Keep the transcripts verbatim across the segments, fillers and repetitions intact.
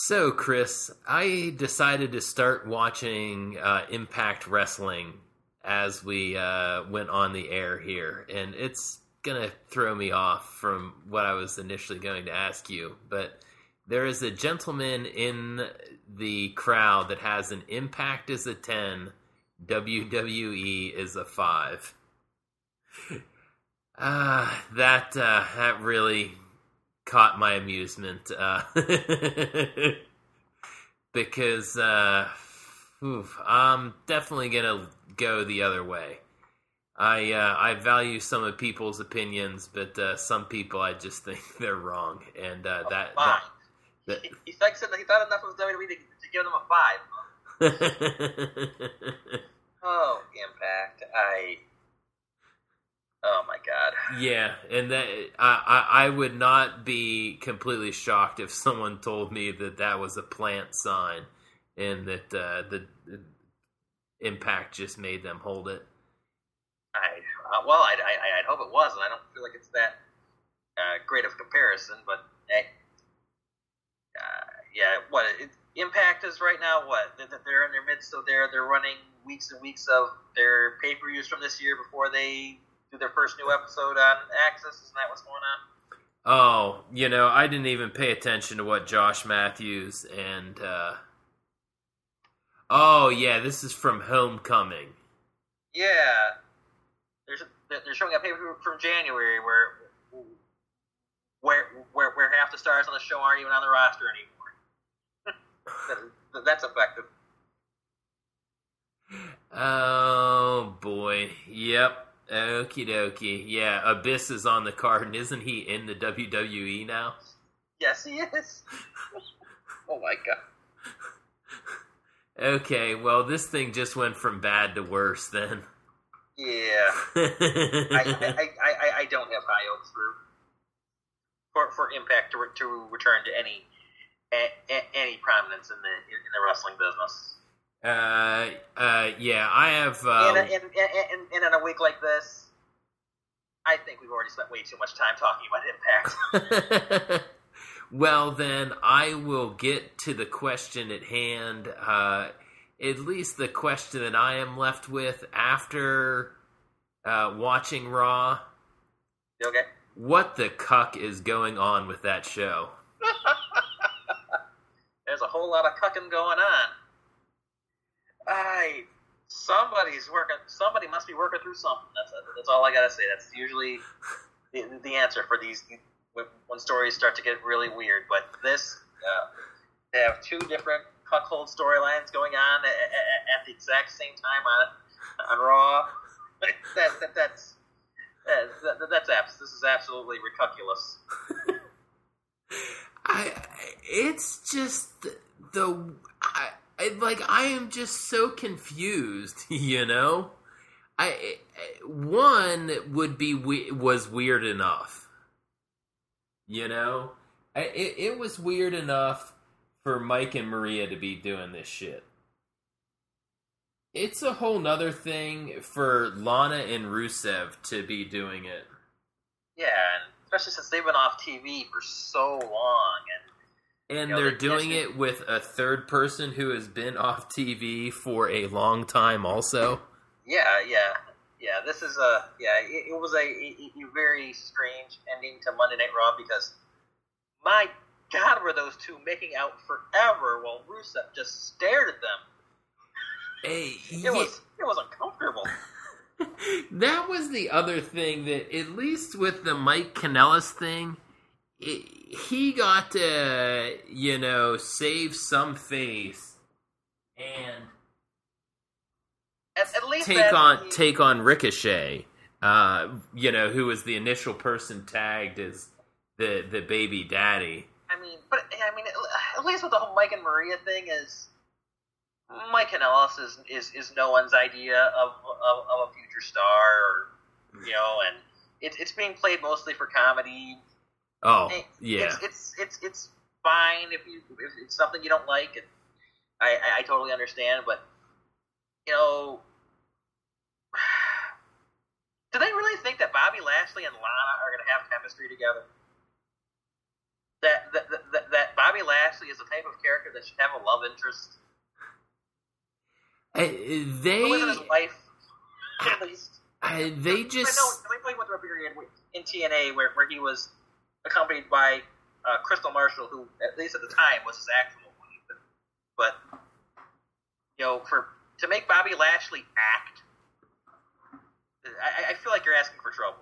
So, Chris, I decided to start watching uh, Impact Wrestling as we uh, went on the air here, and it's going to throw me off from what I was initially going to ask you, but there is a gentleman in the crowd that has an Impact as a ten, W W E is a five. Uh, that, uh, that really caught my amusement, uh, because, uh, oof, I'm definitely gonna go the other way. I, uh, I value some of people's opinions, but, uh, some people I just think they're wrong, and, uh, Oh, that, fine. that, He, he, thinks that he thought enough of W W E to, to give them a five. Oh, Impact. I... Oh, my God. Yeah, and that I, I I would not be completely shocked if someone told me that that was a plant sign and that uh, the, the Impact just made them hold it. I uh, Well, I, I, I'd hope it was, and I don't feel like it's that uh, great of a comparison, but hey, uh, yeah, what it, Impact is right now, what? They're in their midst, so they're, they're running weeks and weeks of their pay-per-views from this year before they do their first new episode on Access. Isn't that what's going on? Oh, you know, I didn't even pay attention to what Josh Matthews and uh oh yeah, this is from Homecoming. Yeah, there's a, they're showing a paper from January where where where where half the stars on the show aren't even on the roster anymore. that, that's effective. Oh boy, yep. Okie dokie. Yeah, Abyss is on the card, and isn't he in the W W E now? Yes, he is. Oh my god. Okay, well, this thing just went from bad to worse then. Yeah. I, I, I, I don't have high hopes for for, for Impact to, re, to return to any a, a, any prominence in the in the wrestling business. Uh, uh, yeah, I have. Uh, and, and, and, and in a week like this, I think we've already spent way too much time talking about Impact. Well, then I will get to the question at hand. Uh, at least the question that I am left with after uh, watching Raw. You okay? What the cuck is going on with that show? There's a whole lot of cucking going on. I somebody's working. Somebody must be working through something. That's that's all I gotta say. That's usually the, the answer for these when stories start to get really weird. But this, uh, they have two different cuckold storylines going on at, at, at the exact same time on on Raw. that, that that's that, that, that's abs- This is absolutely ridiculous. I. It's just the. the I, I, like, I am just so confused, you know? I One would be was weird enough, you know? I, it, it was weird enough for Mike and Maria to be doing this shit. It's a whole nother thing for Lana and Rusev to be doing it. Yeah, and especially since they've been off T V for so long, and And you know, they're they doing it with a third person who has been off T V for a long time also. Yeah, yeah, yeah. This is a, yeah, it, it was a, a, a very strange ending to Monday Night Raw because, my God, were those two making out forever while Rusev just stared at them. Hey, it, yeah. was, it was uncomfortable. That was the other thing that, at least with the Mike Kanellis thing, it, he got to, you know, save some face and at, at least take on he, take on Ricochet, uh, you know, who was the initial person tagged as the the baby daddy. I mean, but I mean, at least with the whole Mike and Maria thing is, Mike Kanellis is, is, is no one's idea of, of of a future star, or you know, and it's it's being played mostly for comedy. Oh, yeah. It's, it's it's it's fine if you if it's something you don't like. And I, I I totally understand, but you know, do they really think that Bobby Lashley and Lana are going to have chemistry together? That that, that that Bobby Lashley is the type of character that should have a love interest? Uh, they Who isn't his wife? At least. Uh, they just. I know. We played with a period in T N A where, where he was accompanied by uh, Crystal Marshall, who at least at the time was his actual wife. But you know, for to make Bobby Lashley act, I, I feel like you're asking for trouble.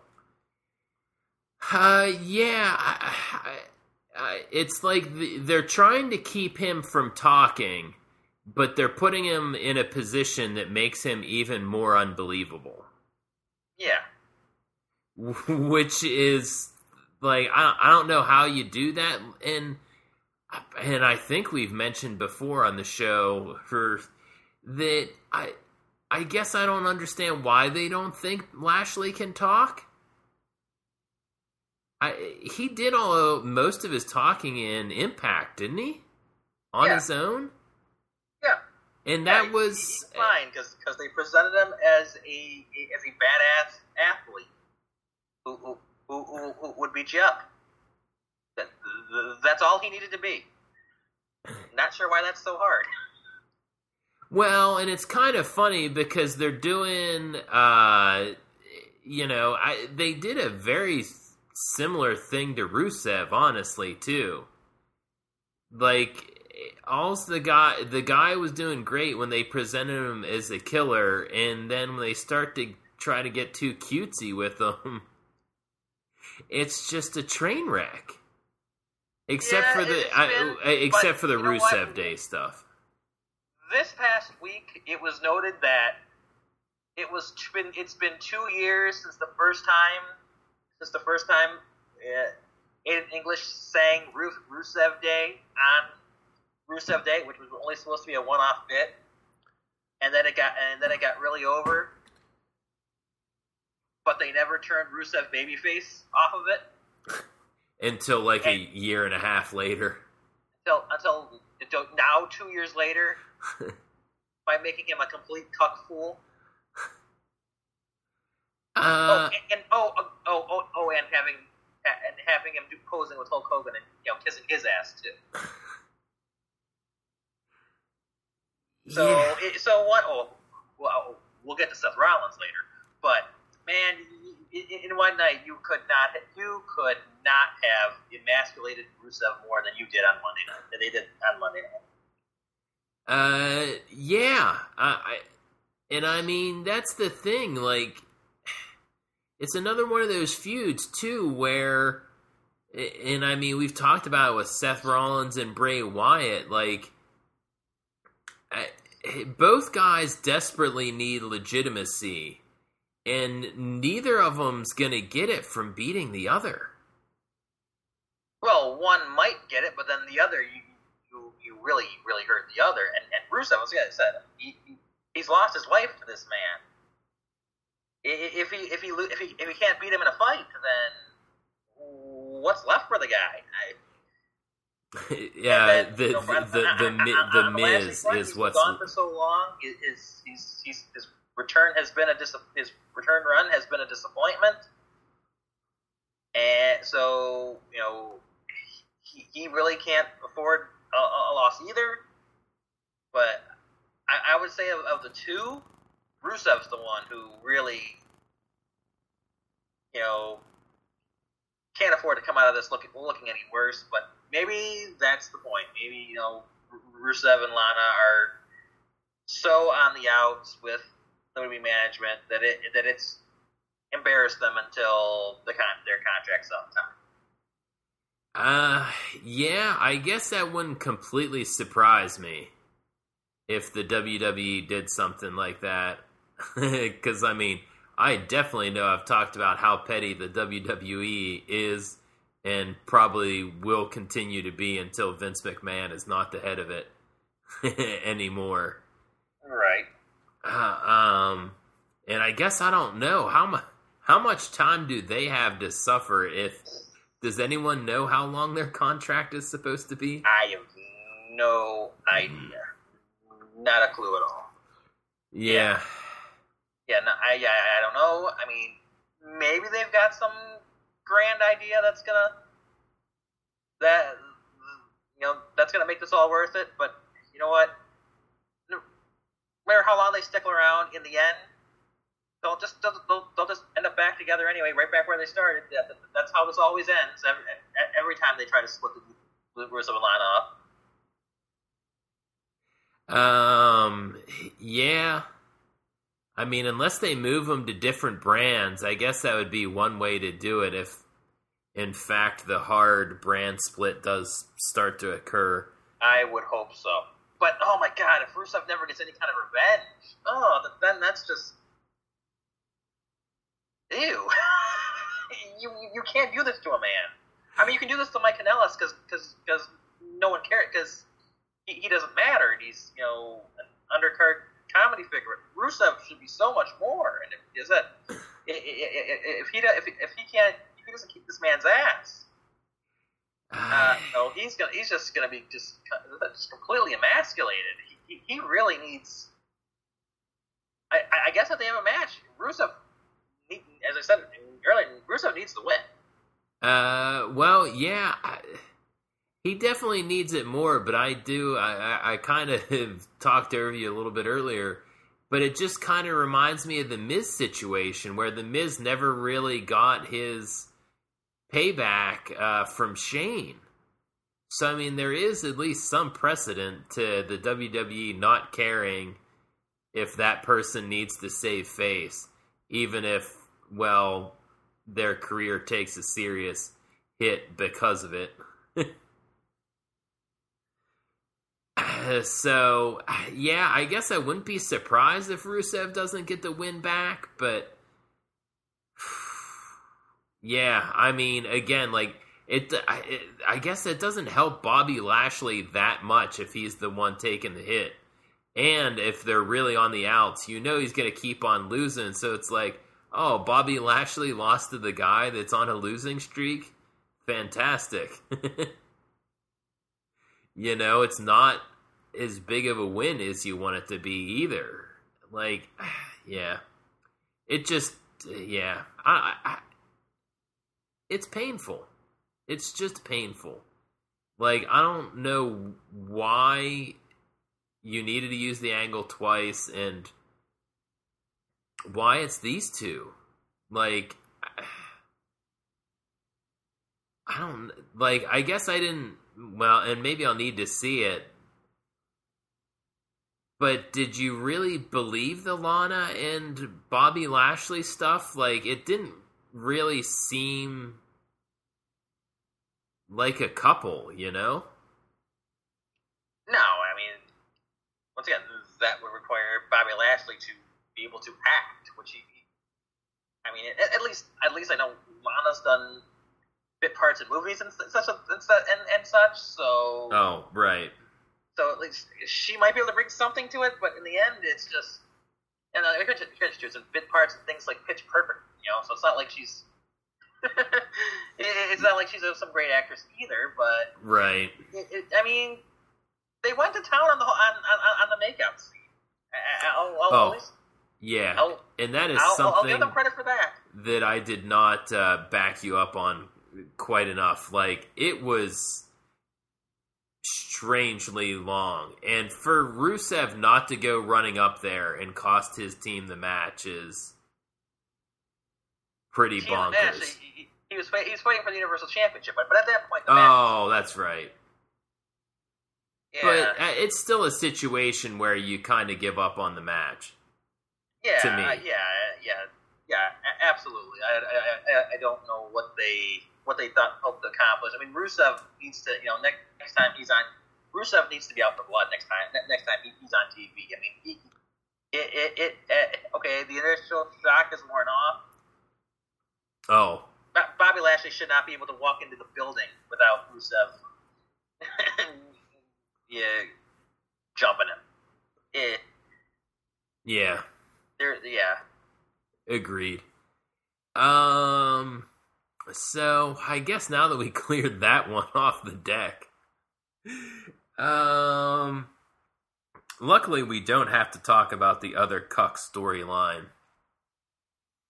Uh, yeah, I, I, I, it's like the, they're trying to keep him from talking, but they're putting him in a position that makes him even more unbelievable. Yeah. Which is, like, I, I don't know how you do that, and and I think we've mentioned before on the show for that I I guess I don't understand why they don't think Lashley can talk. I, he did all most of his talking in Impact, didn't he? On yeah. his own? Yeah. And that yeah, was... He's fine, because they presented him as a as a badass athlete who, who, who, who, who would beat you up. That, that's all he needed to be. Not sure why that's so hard. Well, and it's kind of funny because they're doing... Uh, you know, I, they did a very... similar thing to Rusev, honestly, too. Like, all the guy, the guy was doing great when they presented him as a killer, and then when they start to try to get too cutesy with him, it's just a train wreck. Except yeah, for the, been, I, except for the you know Rusev what? Day stuff. This past week, it was noted that it was been it's been two years since the first time. This is the first time uh, Aiden English sang Ru- Rusev Day on Rusev Day, which was only supposed to be a one-off bit, and then it got and then it got really over. But they never turned Rusev babyface off of it until like and, a year and a half later. Until until now, two years later, by making him a complete cuck fool. Uh, oh, and, and oh, oh, oh, oh, and having and having him do posing with Hulk Hogan and you know kissing his ass too. So, yeah. it, so what? Oh, well, we'll get to Seth Rollins later. But man, in, in one night, you could not, you could not have emasculated Rusev more than you did on Monday night. That they did on Monday Uh, night. yeah, I, I, and I mean that's the thing, like. It's another one of those feuds, too, where, and I mean, we've talked about it with Seth Rollins and Bray Wyatt, like, both guys desperately need legitimacy, and neither of them's gonna get it from beating the other. Well, one might get it, but then the other, you you, you really, really hurt the other, and, and Rusev, as I said, he, he's lost his wife to this man. If he if he if he if he can't beat him in a fight, then what's left for the guy? I, yeah, then, the, you know, the, on, the the on, the on, the on Miz front, is he's what's gone for so long. His he's, he's his return has been a dis- his return run has been a disappointment, and so you know he, he really can't afford a, a loss either. But I, I would say of, of the two, Rusev's the one who really, you know, can't afford to come out of this looking looking any worse. But maybe that's the point. Maybe, you know, Rusev and Lana are so on the outs with W W E management that it that it's embarrassed them until the con- their contract's up time. Uh, yeah, I guess that wouldn't completely surprise me if the W W E did something like that. Because, I mean, I definitely know I've talked about how petty the W W E is and probably will continue to be until Vince McMahon is not the head of it anymore. Right. Uh, um, and I guess I don't know how much how much time do they have to suffer. If does anyone know how long their contract is supposed to be? I have no idea, not a clue at all. Yeah, yeah, yeah no, I, yeah, I don't know. I mean, maybe they've got some grand idea that's gonna that you know that's going to make this all worth it. But you know what? No matter how long they stick around, in the end, they'll just they'll, they'll, they'll just end up back together anyway, right back where they started. That's how this always ends. Every, every time they try to split the Rusev and Lana up. Um. Yeah. I mean, unless they move them to different brands, I guess that would be one way to do it. If, in fact, the hard brand split does start to occur. I would hope so. But, oh my god, if Rusev never gets any kind of revenge, oh, then that's just... Ew. you you can't do this to a man. I mean, you can do this to Mike Kanellis because because no one cares, because he, he doesn't matter, and he's, you know, an undercard comedy figure. Rusev should be so much more, and if, is that, if he if he, if he can't if he doesn't keep this man's ass, uh, no, he's gonna he's just gonna be just just completely emasculated. He, he, he really needs. I, I guess if they have a match, Rusev, as I said earlier, Rusev needs to win. Uh, well, yeah, I, he definitely needs it more. But I do, I, I, I kind of talked over you a little bit earlier. But it just kind of reminds me of the Miz situation, where the Miz never really got his payback uh, from Shane. So, I mean, there is at least some precedent to the W W E not caring if that person needs to save face, even if, well, their career takes a serious hit because of it. So, yeah, I guess I wouldn't be surprised if Rusev doesn't get the win back, but yeah, I mean, again, like, it, it, I guess it doesn't help Bobby Lashley that much if he's the one taking the hit. And if they're really on the outs, you know he's going to keep on losing, so it's like, oh, Bobby Lashley lost to the guy that's on a losing streak? Fantastic. You know, it's not as big of a win as you want it to be either. Like, yeah. It just, yeah. I, I, it's painful. It's just painful. Like, I don't know why you needed to use the angle twice and why it's these two. Like, I don't, like, I guess I didn't, well, and maybe I'll need to see it, but did you really believe the Lana and Bobby Lashley stuff? Like, it didn't really seem like a couple, you know? No, I mean, once again, that would require Bobby Lashley to be able to act, which he, I mean, at, at least, at least I know Lana's done bit parts in movies and such, and, and, and such, so... Oh, right. So at least she might be able to bring something to it, but in the end, it's just... And uh, she does bit parts and things like Pitch Perfect, you know, so it's not like she's... it's not like she's some great actress either, but... Right. It, it, I mean, they went to town on the on, on, on the makeout scene. I'll, I'll, oh, least, yeah. I'll, and that is I'll, something... I'll give them credit for that. That I did not uh, back you up on quite enough. Like, it was strangely long. And for Rusev not to go running up there and cost his team the match is pretty he bonkers. Was, he, he, was fighting, he was fighting for the Universal Championship, but, but at that point, the match Oh, that's right. Yeah. But it's still a situation where you kind of give up on the match. Yeah, to me. Uh, yeah, yeah, yeah, absolutely. I, I, I don't know what they what they thought hoped to accomplish. I mean, Rusev needs to, you know, next, next time he's on, Rusev needs to be out for blood next time. Next time he's on T V. I mean, he, it, it, it, it, okay, the initial shock is worn off. Oh, Bobby Lashley should not be able to walk into the building without Rusev. Yeah, jumping him. It, yeah. There, yeah. Agreed. Um, so I guess now that we cleared that one off the deck, um, luckily we don't have to talk about the other cuck storyline.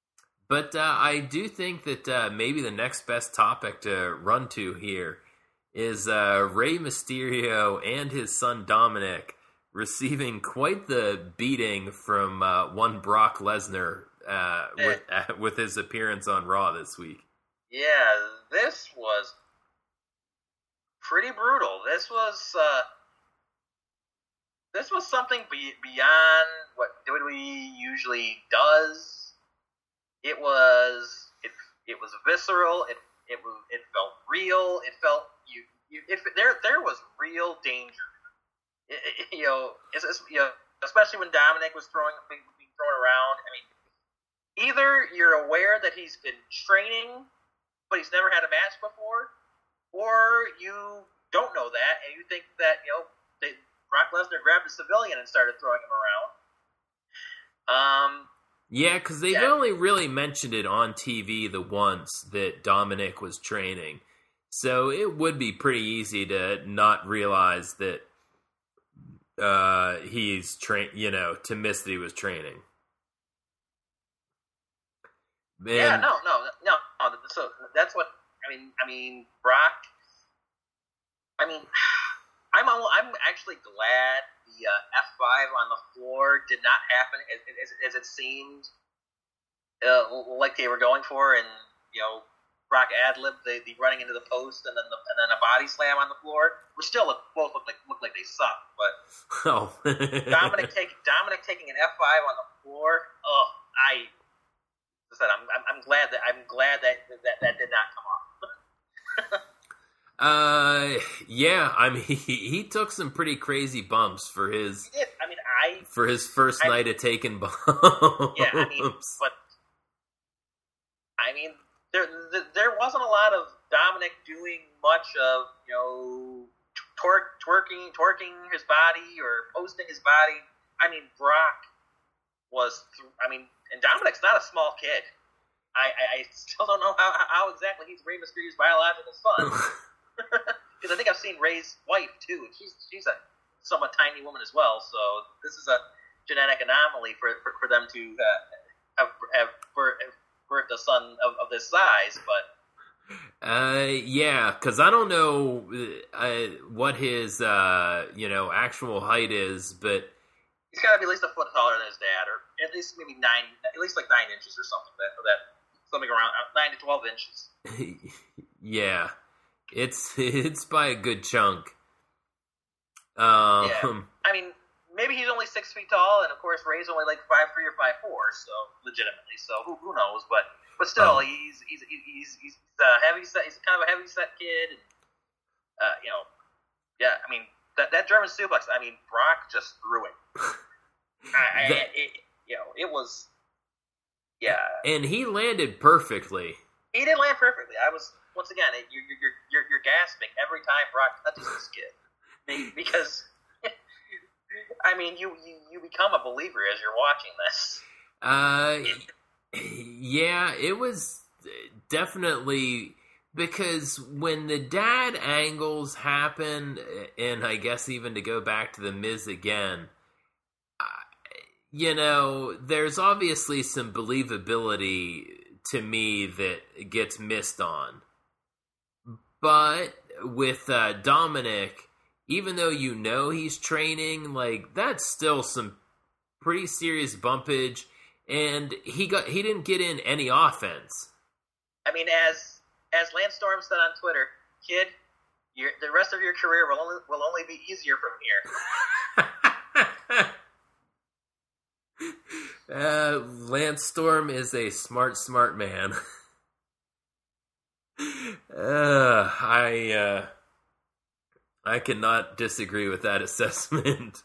But uh, I do think that uh, maybe the next best topic to run to here is uh, Rey Mysterio and his son Dominic receiving quite the beating from uh, one Brock Lesnar uh, with uh, with his appearance on Raw this week. Yeah, this was pretty brutal. This was uh, this was something be- beyond what W W E usually does. It was it it was visceral. It it was it felt real. It felt you you if there there was real danger. It, it, you know, it's, it's, you know, especially when Dominic was throwing being, being thrown around. I mean, either you're aware that he's been training, but he's never had a match before, or you don't know that and you think that you know they, Brock Lesnar grabbed a civilian and started throwing him around. Um. Yeah, because they've yeah. only really mentioned it on T V the once that Dominic was training, so it would be pretty easy to not realize that. Uh, he's train, you know, to miss that he was training. And, yeah, no, no, no, no. So that's what I mean. I mean, Brock. I mean, I'm I'm actually glad the uh, F five on the floor did not happen as, as, as it seemed uh, like they were going for, and you know. Brock ad-libbed the, the running into the post and then the, and then a body slam on the floor, which still look, both look like look like they suck. But oh. Dominic taking Dominic taking an F five on the floor. Oh, I, I said I'm, I'm I'm glad that I'm glad that that, that did not come off. uh, yeah, I mean he, he took some pretty crazy bumps for his. He did. I mean, I for his first I, night of taking bumps. Yeah, I mean, but I mean. There, there wasn't a lot of Dominic doing much of, you know, twerk, twerking, twerking his body or posting his body. I mean, Brock was, I mean, and Dominic's not a small kid. I, I, I still don't know how, how exactly he's Rey Mysterio's biological son. Because I think I've seen Rey's wife, too, and she's she's a somewhat tiny woman as well. So this is a genetic anomaly for, for, for them to uh, have, have, for, have birth a son of, of this size, but uh, yeah, because I don't know uh, what his uh, you know actual height is, but he's got to be at least a foot taller than his dad, or at least maybe nine, at least like nine inches or something. That, or that something around nine to twelve inches. Yeah, it's it's by a good chunk. Um, yeah, I mean. Maybe he's only six feet tall, and of course Ray's only like five three or five four. So legitimately, so who who knows? But but still, oh. he's he's he's he's a heavy set. He's kind of a heavy set kid. And, uh, you know, yeah. I mean that that German suplex. I mean Brock just threw it. I, I, it. You know, it was. Yeah. And he landed perfectly. He did land perfectly. I was once again. You're you're you're, you're gasping every time Brock touches this kid because. I mean, you, you, you become a believer as you're watching this. Uh, yeah, it was definitely because when the dad angles happened, and I guess even to go back to the Miz again, you know, there's obviously some believability to me that gets missed on. But with uh, Dominic. Even though you know he's training, like that's still some pretty serious bumpage, and he got he didn't get in any offense. I mean, as as Lance Storm said on Twitter, kid, your, the rest of your career will only will only be easier from here. uh, Lance Storm is a smart, smart man. uh, I. Uh, I cannot disagree with that assessment.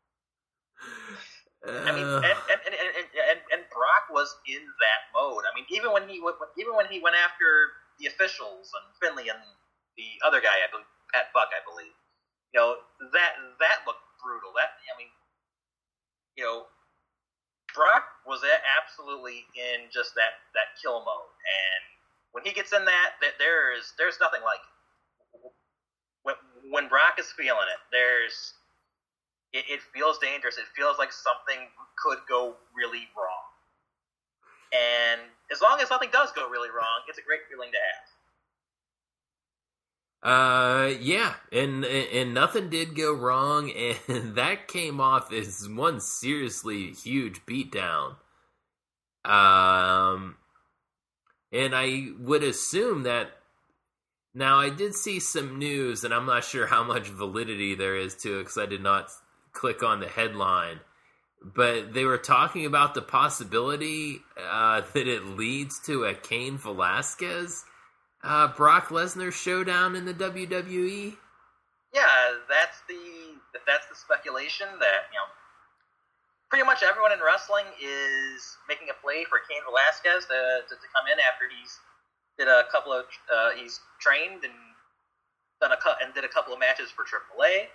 uh, I mean, and and, and, and and Brock was in that mode. I mean, even when he went, even when he went after the officials and Finley and the other guy, I believe, Pat Buck, I believe, you know, that that looked brutal. That I mean, you know, Brock was absolutely in just that, that kill mode, and when he gets in that, that there is there's nothing like it. When, when Brock is feeling it, there's it, it feels dangerous. It feels like something could go really wrong. And as long as something does go really wrong, it's a great feeling to have. Uh, yeah, and and nothing did go wrong, and that came off as one seriously huge beatdown. Um, and I would assume that now I did see some news, and I'm not sure how much validity there is to it because I did not click on the headline, but they were talking about the possibility uh, that it leads to a Cain Velasquez uh, Brock Lesnar showdown in the W W E. Yeah, that's the that's the speculation that, you know, pretty much everyone in wrestling is making a play for Cain Velasquez to, to, to come in after he's did a couple of uh, he's trained and done a and did a couple of matches for Triple A.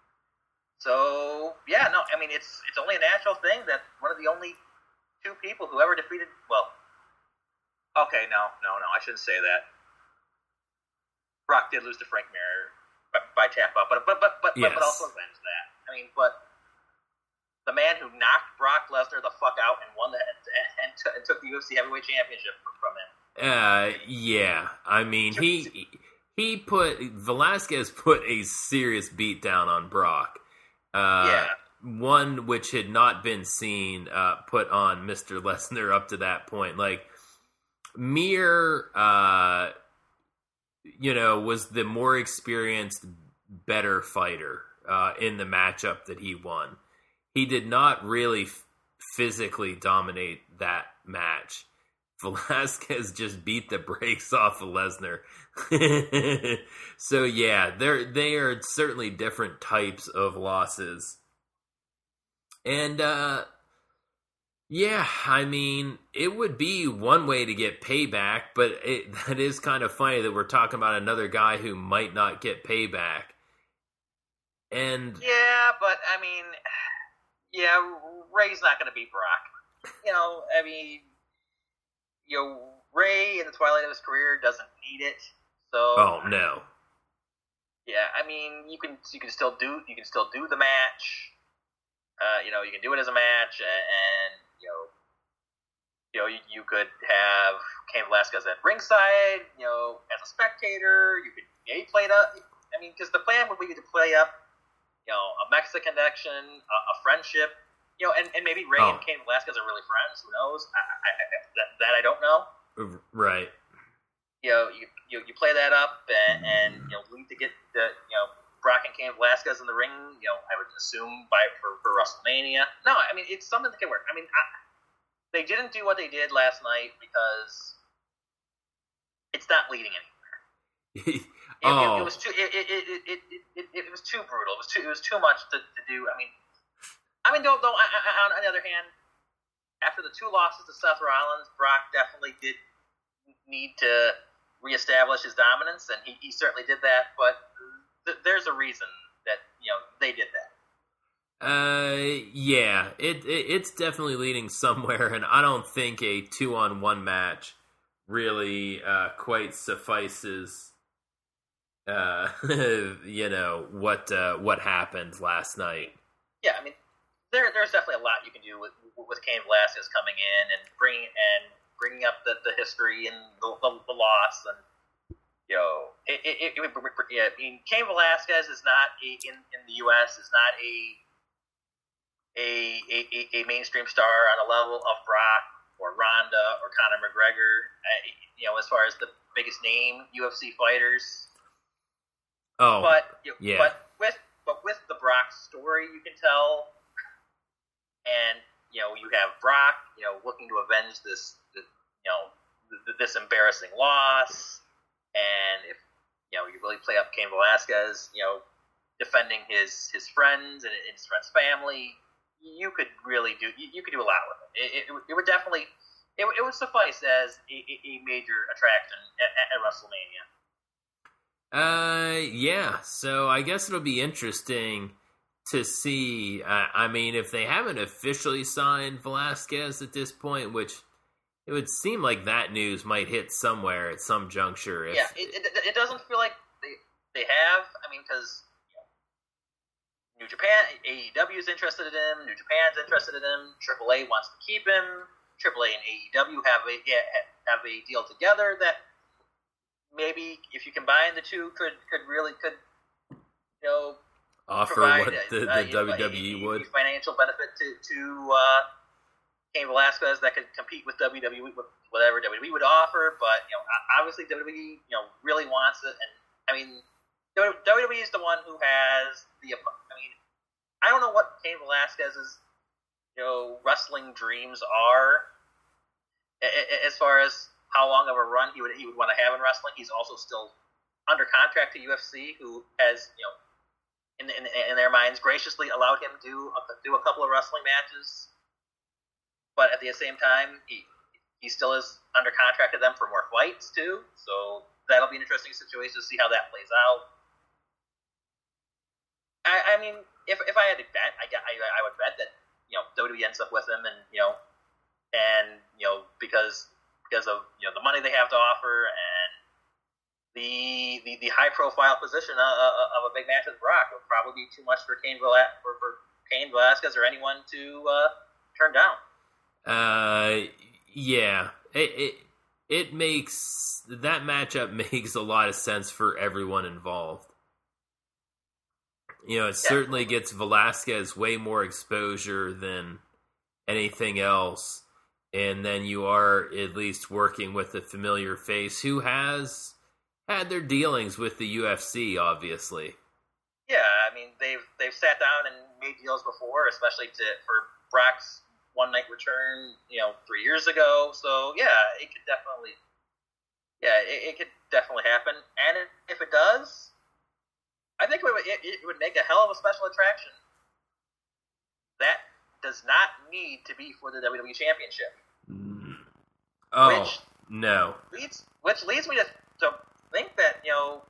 So yeah, no, I mean it's it's only a natural thing that one of the only two people who ever defeated. Well, okay, no, no, no, I shouldn't say that. Brock did lose to Frank Mir by, by tap out, but but but but, yes. but also avenged that. I mean, but the man who knocked Brock Lesnar the fuck out and won the and, and, t- and took the U F C Heavyweight Championship from him. Uh, yeah. I mean, he he put Velasquez put a serious beat down on Brock. Uh, yeah. One which had not been seen uh, put on Mister Lesnar up to that point. Like Mir, uh, you know, was the more experienced, better fighter uh, in the matchup that he won. He did not really f- physically dominate that match. Velasquez just beat the brakes off of Lesnar. So yeah, they're they are certainly different types of losses. And uh yeah, I mean, it would be one way to get payback, but it, that is kind of funny that we're talking about another guy who might not get payback. And yeah, but I mean, yeah, Ray's not going to beat Brock. You know, I mean, you know, Ray in the twilight of his career doesn't need it. So, oh no, yeah, I mean, you can you can still do you can still do the match. Uh, you know, you can do it as a match, and, and you know, you know, you, you could have Cain Velasquez at ringside. You know, as a spectator, you could maybe play it up. I mean, because the plan would be to play up, you know, a Mexican connection, a, a friendship. You know, and, and maybe Ray oh. and Cain Velasquez are really friends. Who knows? I, I, I, that, that I don't know. Right. You know, you you, you play that up, and, and you know, lead to get the you know Brock and Cain Velasquez in the ring. You know, I would assume by for, for WrestleMania. No, I mean it's something that can work. I mean, I, they didn't do what they did last night because it's not leading anywhere. it, oh. it, it was too it it, it, it, it, it, it was too brutal. It was too it was too much to, to do. I mean. I mean, though, though I, I, on the other hand, after the two losses to Seth Rollins, Brock definitely did need to reestablish his dominance, and he, he certainly did that. But th- there's a reason that you know they did that. Uh, yeah, it, it it's definitely leading somewhere, and I don't think a two-on-one match really uh, quite suffices. Uh, you know what uh, what happened last night. Yeah, I mean. There, there's definitely a lot you can do with with Cain Velasquez coming in and bringing and bringing up the, the history and the, the, the loss, and you know, it, it, it, it, yeah, I mean, Cain Velasquez is not a, in in the U S is not a a, a a mainstream star on the level of Brock or Ronda or Conor McGregor. Uh, you know, as far as the biggest name U F C fighters. Oh, but you know, yeah. But with but with the Brock story, you can tell. And you know you have Brock, you know, looking to avenge this, this you know, th- this embarrassing loss. And if you know you really play up Cain Velasquez, you know, defending his his friends and his friends' family, you could really do you, you could do a lot with it. It, it, it would definitely it, it would suffice as a, a major attraction at, at WrestleMania. Uh, yeah. So I guess it'll be interesting to see. Uh, I mean, if they haven't officially signed Velasquez at this point, which it would seem like that news might hit somewhere at some juncture. If, yeah, it, it, it doesn't feel like they they have. I mean, because you know, New Japan, A E W is interested in him. New Japan's interested in him. Triple A wants to keep him. Triple A and A E W have a have a deal together that maybe if you combine the two, could could really could you know offer provide, what the, uh, the W W E a, a, would a financial benefit to to uh, Cain Velasquez that could compete with W W E with whatever W W E would offer. But you know, obviously W W E you know really wants it, and I mean W W E is the one who has the. I mean, I don't know what Cain Velasquez's you know wrestling dreams are as far as how long of a run he would he would want to have in wrestling. He's also still under contract to U F C, who has you know in in, in their minds graciously allowed him to do a, do a couple of wrestling matches. But at the same time, he he still is under contract to them for more fights too. So that'll be an interesting situation to see how that plays out. I, I mean, if if I had to bet, I, I I would bet that you know W W E ends up with him, and you know, and you know because because of you know the money they have to offer and the the, the high profile position of, of a big match with Brock would probably be too much for Cain Velasquez for, for Cain Velasquez or anyone to uh, turn down. Uh, yeah, it, it it makes that matchup makes a lot of sense for everyone involved. You know, it yeah. certainly gets Velasquez way more exposure than anything else, and then you are at least working with a familiar face who has had their dealings with the U F C, obviously. Yeah, I mean they've they've sat down and made deals before, especially to for Brock's one night return, you know, three years ago. So yeah, it could definitely, yeah, it, it could definitely happen. And it, if it does, I think it would, it, it would make a hell of a special attraction. That does not need to be for the W W E Championship. Oh which no! Leads, which leads me to, to think that you know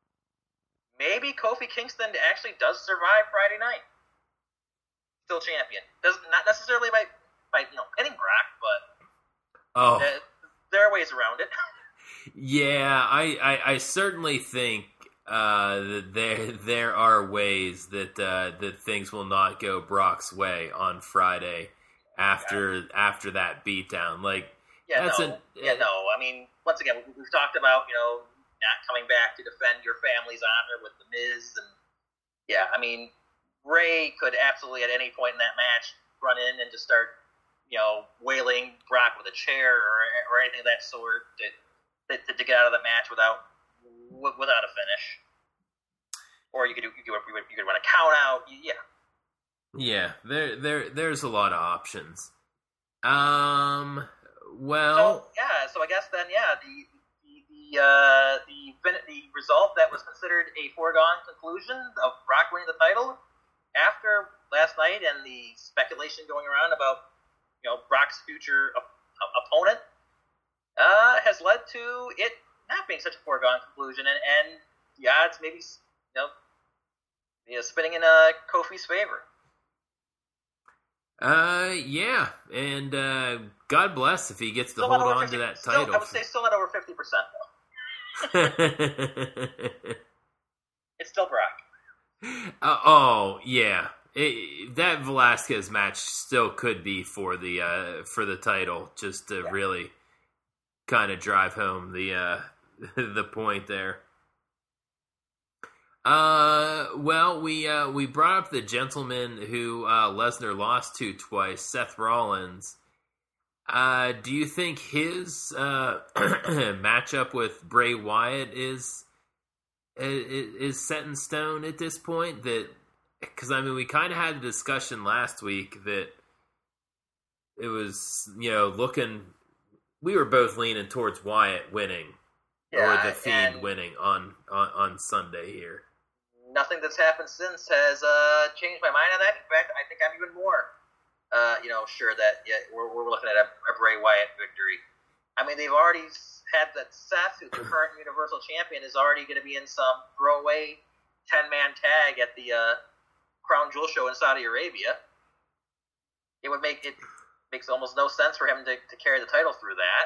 maybe Kofi Kingston actually does survive Friday night. Still champion. Does not necessarily by by you know pinning Brock, but oh, there, there are ways around it. Yeah, I, I, I certainly think uh, that there there are ways that uh, that things will not go Brock's way on Friday after yeah. after that beatdown. Like yeah, that's no, a, yeah, no. I mean, once again, we, we've talked about you know not coming back to defend your family's honor with the Miz, and yeah, I mean. Ray could absolutely at any point in that match run in and just start, you know, wailing Brock with a chair or or anything of that sort to to, to get out of the match without without a finish. Or you could do you could you could run a count out. Yeah. Yeah, there there there's a lot of options. Um. Well. So, yeah. So I guess then yeah the the the uh, the the result that was considered a foregone conclusion of Brock winning the title. After last night and the speculation going around about, you know, Brock's future op- opponent, uh, has led to it not being such a foregone conclusion, and, and the odds maybe, you know, you know spinning in uh, Kofi's favor. Uh, yeah, and uh, God bless if he gets to still hold on fifty, to that still, title. I would say still at over fifty percent, though. It's still Brock. Uh, oh yeah, it, that Velasquez match still could be for the uh, for the title, just to yeah. really kind of drive home the uh, the point there. Uh, well, we uh, we brought up the gentleman who uh, Lesnar lost to twice, Seth Rollins. Uh, do you think his uh, matchup with Bray Wyatt is? Is set in stone at this point? That because I mean we kind of had a discussion last week that it was you know looking we were both leaning towards Wyatt winning yeah, or the Fiend winning on, on on Sunday here. Nothing that's happened since has uh, changed my mind on that. In fact, I think I'm even more uh, you know sure that yeah we're we're looking at a, a Bray Wyatt victory. I mean they've already had that Seth, who's the current Universal Champion, is already going to be in some throwaway ten-man tag at the uh, Crown Jewel show in Saudi Arabia. It would make it makes almost no sense for him to, to carry the title through that.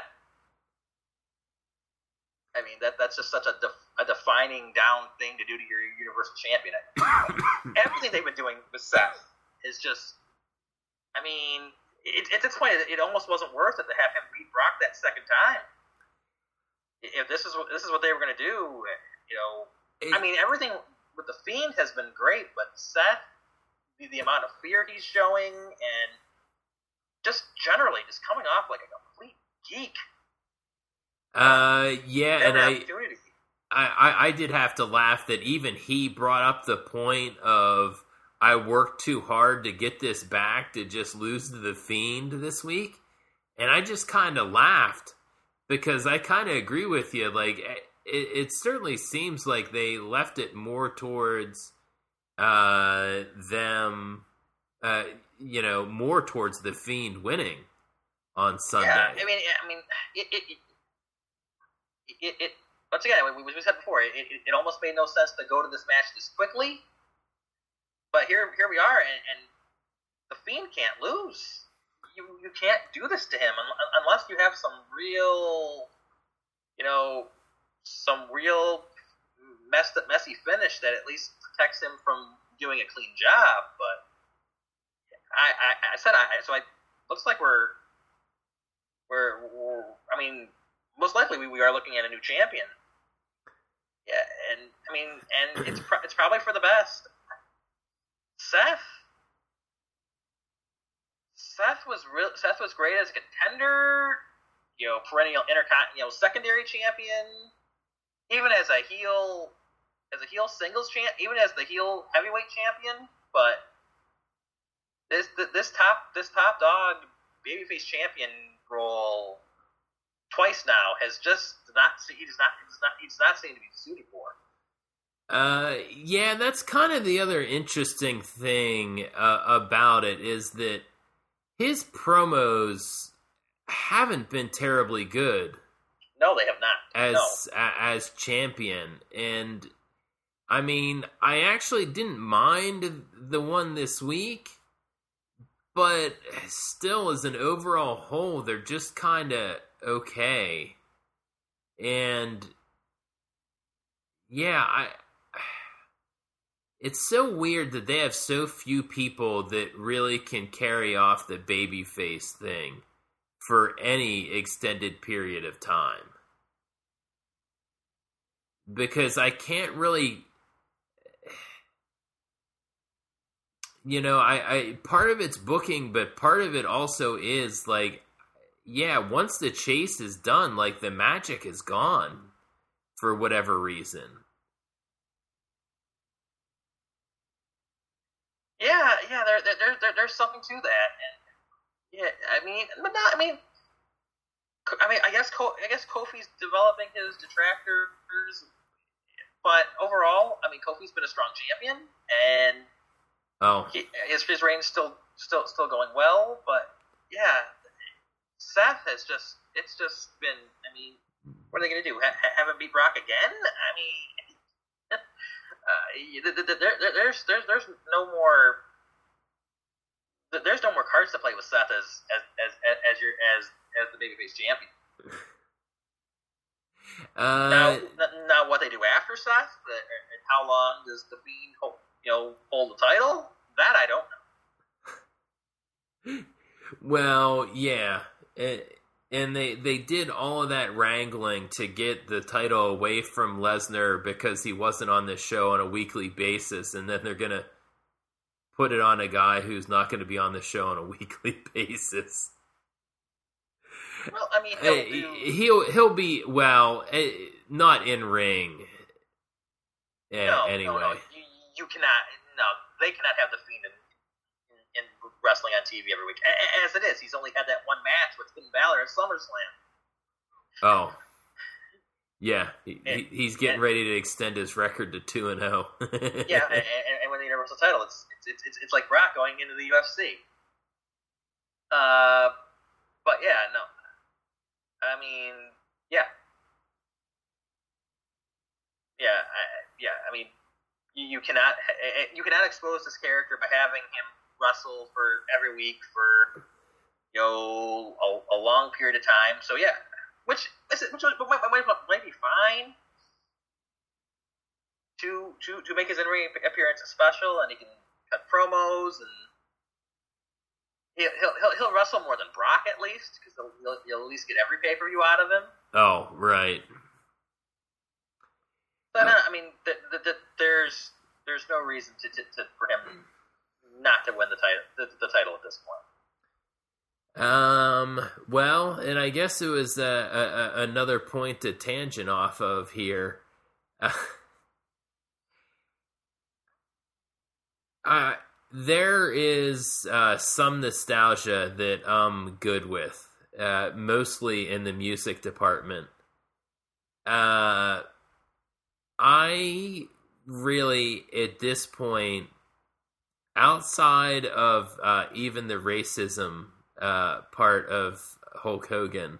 I mean, that that's just such a def, a defining down thing to do to your Universal Champion. Everything they've been doing with Seth is just, I mean, it, at this point, it, it almost wasn't worth it to have him beat Brock that second time. if this is what this is what they were going to do, you know, It, I mean, everything with the Fiend has been great, but Seth, the, the amount of fear he's showing, and just generally just coming off like a complete geek. uh, yeah, Never and I, opportunity. I, I, I did have to laugh that even he brought up the point of I worked too hard to get this back to just lose to the Fiend this week, and I just kind of laughed because I kind of agree with you. Like it, it certainly seems like they left it more towards uh, them, uh, you know, more towards the Fiend winning on Sunday. Yeah, I mean, I mean, it, it, it, it, it once again, we, we said before, it, it, it almost made no sense to go to this match this quickly. But here, here we are, and, and the Fiend can't lose. You, you can't do this to him unless you have some real, you know, some real messed up, messy finish that at least protects him from doing a clean job. But I, I, I said, I so I looks like we're, we're, we're I mean, most likely we, we are looking at a new champion. Yeah, and I mean, and it's pro- it's probably for the best. Seth, Seth was real. Seth was great as a contender. You know, perennial intercon, you know, secondary champion. Even as a heel, as a heel singles champ, even as the heel heavyweight champion. But this this top this top dog babyface champion role twice now has just not he does not he does not he does not seem to be suited for. Uh, yeah, that's kind of the other interesting thing uh, about it is that his promos haven't been terribly good. No, they have not. As no. a, as champion, and I mean, I actually didn't mind the one this week, but still, as an overall whole, they're just kind of okay. And yeah, I. It's so weird that they have so few people that really can carry off the babyface thing for any extended period of time. Because I can't really, you know, I, I part of it's booking, but part of it also is like, yeah, once the chase is done, like the magic is gone for whatever reason. Yeah, yeah, there, there, there, there's something to that, and yeah, I mean, but not, I mean, I mean, I guess, I guess Kofi's developing his detractors, but overall, I mean, Kofi's been a strong champion, and oh, he, his his reign's still, still, still going well, but yeah, Seth has just, it's just been, I mean, what are they gonna do? Ha- have him beat Brock again? I mean. Uh, there, there, there's, there's, there's no more. There's no more cards to play with Seth as as as, as your as as the babyface champion. Uh, now, now, what they do after Seth, and how long does the Fiend, hold, you know, hold the title? That I don't know. Well, yeah. It, And they, they did all of that wrangling to get the title away from Lesnar because he wasn't on this show on a weekly basis, and then they're going to put it on a guy who's not going to be on the show on a weekly basis. Well, I mean, he'll do... he'll, he'll be, well, not in ring. Yeah, no, anyway. No, no, you, you cannot, no, they cannot have the Fiend in in wrestling on T V every week. As it is, he's only had that one match with Finn Balor at SummerSlam. Oh, yeah, he, and, he's getting and, ready to extend his record to two and zero. Yeah, and, and win the Universal title. It's it's it's it's like Brock going into the U F C. Uh, but yeah, no, I mean, yeah, yeah, I, yeah. I mean, you, you cannot you cannot expose this character by having him wrestle for every week for you know a, a long period of time. So yeah, which which, which might, might, might be fine to to to make his in-ring appearance special, and he can cut promos, and he'll he'll he'll wrestle more than Brock at least, because he'll, he'll, he'll at least get every pay per view out of him. Oh, right. So, no, I mean, the, the, the, there's there's no reason to, to, to for him not to win the title the, the title at this point. Um. Well, and I guess it was uh, a, a, another point to tangent off of here. Uh, uh, there is uh, some nostalgia that I'm good with, uh, mostly in the music department. Uh, I really, at this point, outside of uh, even the racism uh, part of Hulk Hogan,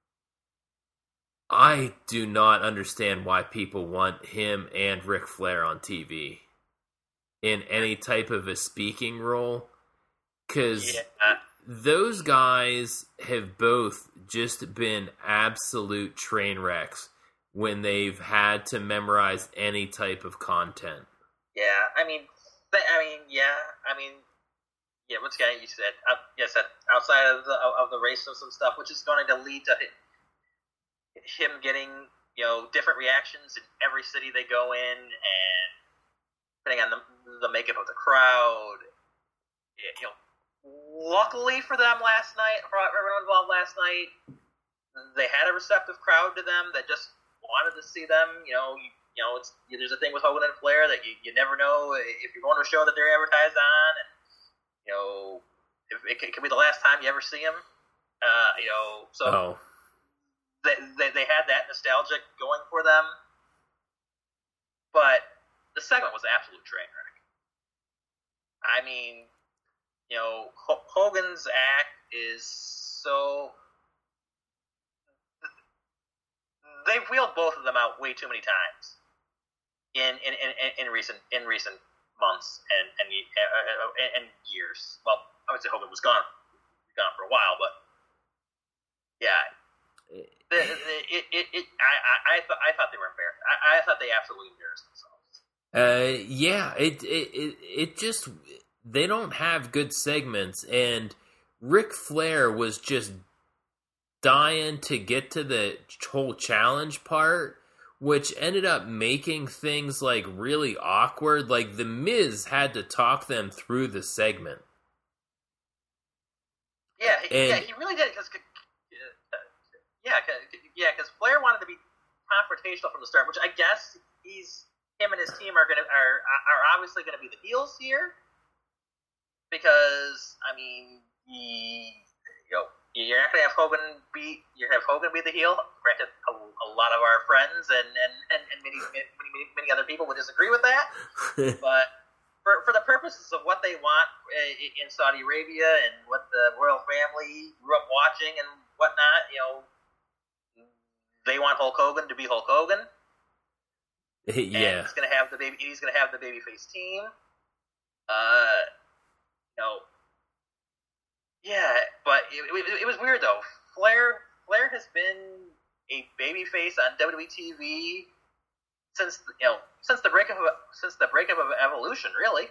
I do not understand why people want him and Ric Flair on T V in any type of a speaking role, because Yeah. those guys have both just been absolute train wrecks when they've had to memorize any type of content. Yeah, I mean, th- I mean, yeah, I mean, yeah. What's guy you said? Uh, yes, that outside of the of the racism stuff, which is going to lead to him getting, you know, different reactions in every city they go in, and depending on the the makeup of the crowd. Yeah, you know, luckily for them last night, for everyone involved last night, they had a receptive crowd to them that just wanted to see them. You know, you, you know, it's there's a thing with Hogan and Flair that you, you never know if you're going to a show that they're advertised on, and you know, if it, it could be the last time you ever see them. Uh, you know, so Oh, they, they they had that nostalgia going for them, but the segment was an absolute train wreck. I mean, you know, H- Hogan's act is so. They've wheeled both of them out way too many times in in, in, in recent in recent months and and, and and years. Well, I would say Hogan was gone gone for a while, but yeah, the, the, it, it, it I I I thought I thought they were embarrassed. I, I thought they absolutely embarrassed themselves. Uh, yeah, it, it it it just they don't have good segments, and Ric Flair was just dying to get to the whole challenge part, which ended up making things like really awkward. Like the Miz had to talk them through the segment. Yeah, he, And- yeah, he really did. Cause, yeah, cause, yeah, because Flair wanted to be confrontational from the start, which I guess he's him and his team are gonna are are obviously gonna be the heels here, because I mean, he, you know, you're not gonna have Hogan be you're gonna have Hogan be the heel. Granted, a, a lot of our friends and and, and, and many, many many many other people would disagree with that, but. For, for the purposes of what they want in Saudi Arabia and what the royal family grew up watching and whatnot, you know, they want Hulk Hogan to be Hulk Hogan. And Yeah, he's gonna have the baby. He's gonna have the babyface team. Uh, you know, yeah, but it, it, it was weird though. Flair Flair has been a babyface on W W E T V since you know since the breakup of since the breakup of Evolution, really.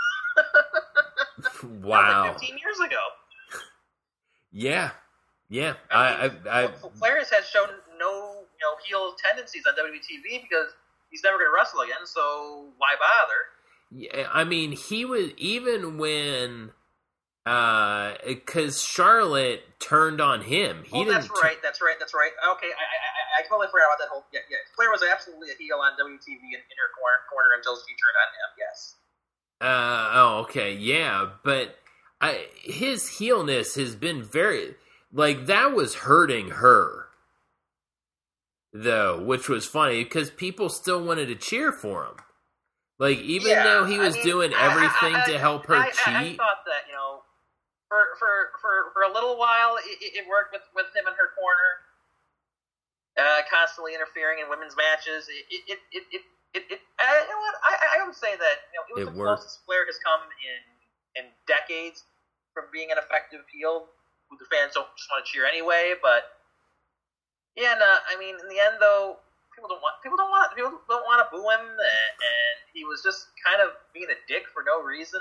wow. Like fifteen years ago. Yeah, yeah. I I, mean, I, I Flair has shown no you know heel tendencies on W W E T V because he's never going to wrestle again. So why bother? yeah, I mean, he was even when, uh, because Charlotte turned on him. He Oh, didn't. that's right. That's right. That's right. Okay, I, I, I, I totally forgot about that whole. Yeah, yeah. Flair was absolutely a heel on W W E T V in, in her corner, corner until she turned on him. Yes. Uh, oh, okay, yeah, but I, his heelness has been very like that was hurting her, though, which was funny because people still wanted to cheer for him. Like even Yeah, though he I was mean, doing I- I- everything I- to help her I, cheat. I, I thought that you know, for for for, for a little while, it, it worked with, with him in her corner, uh, constantly interfering in women's matches. It it it it. it It, it, uh, you know what? I, I would say that you know, it was It the worked. closest Flair has come in in decades from being an effective heel who the fans don't just want to cheer anyway. But yeah, no, I mean, in the end, though, people don't want people don't want people don't want to boo him, and, and he was just kind of being a dick for no reason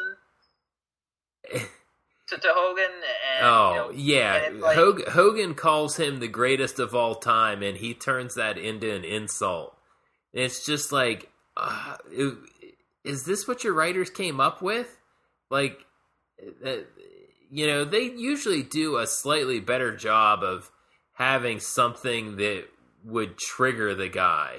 to, to Hogan. And, Oh you know, yeah, and it's like, Hogan, Hogan calls him the greatest of all time, and he turns that into an insult. it's just like, uh, it, is this what your writers came up with? Like, uh, you know, they usually do a slightly better job of having something that would trigger the guy.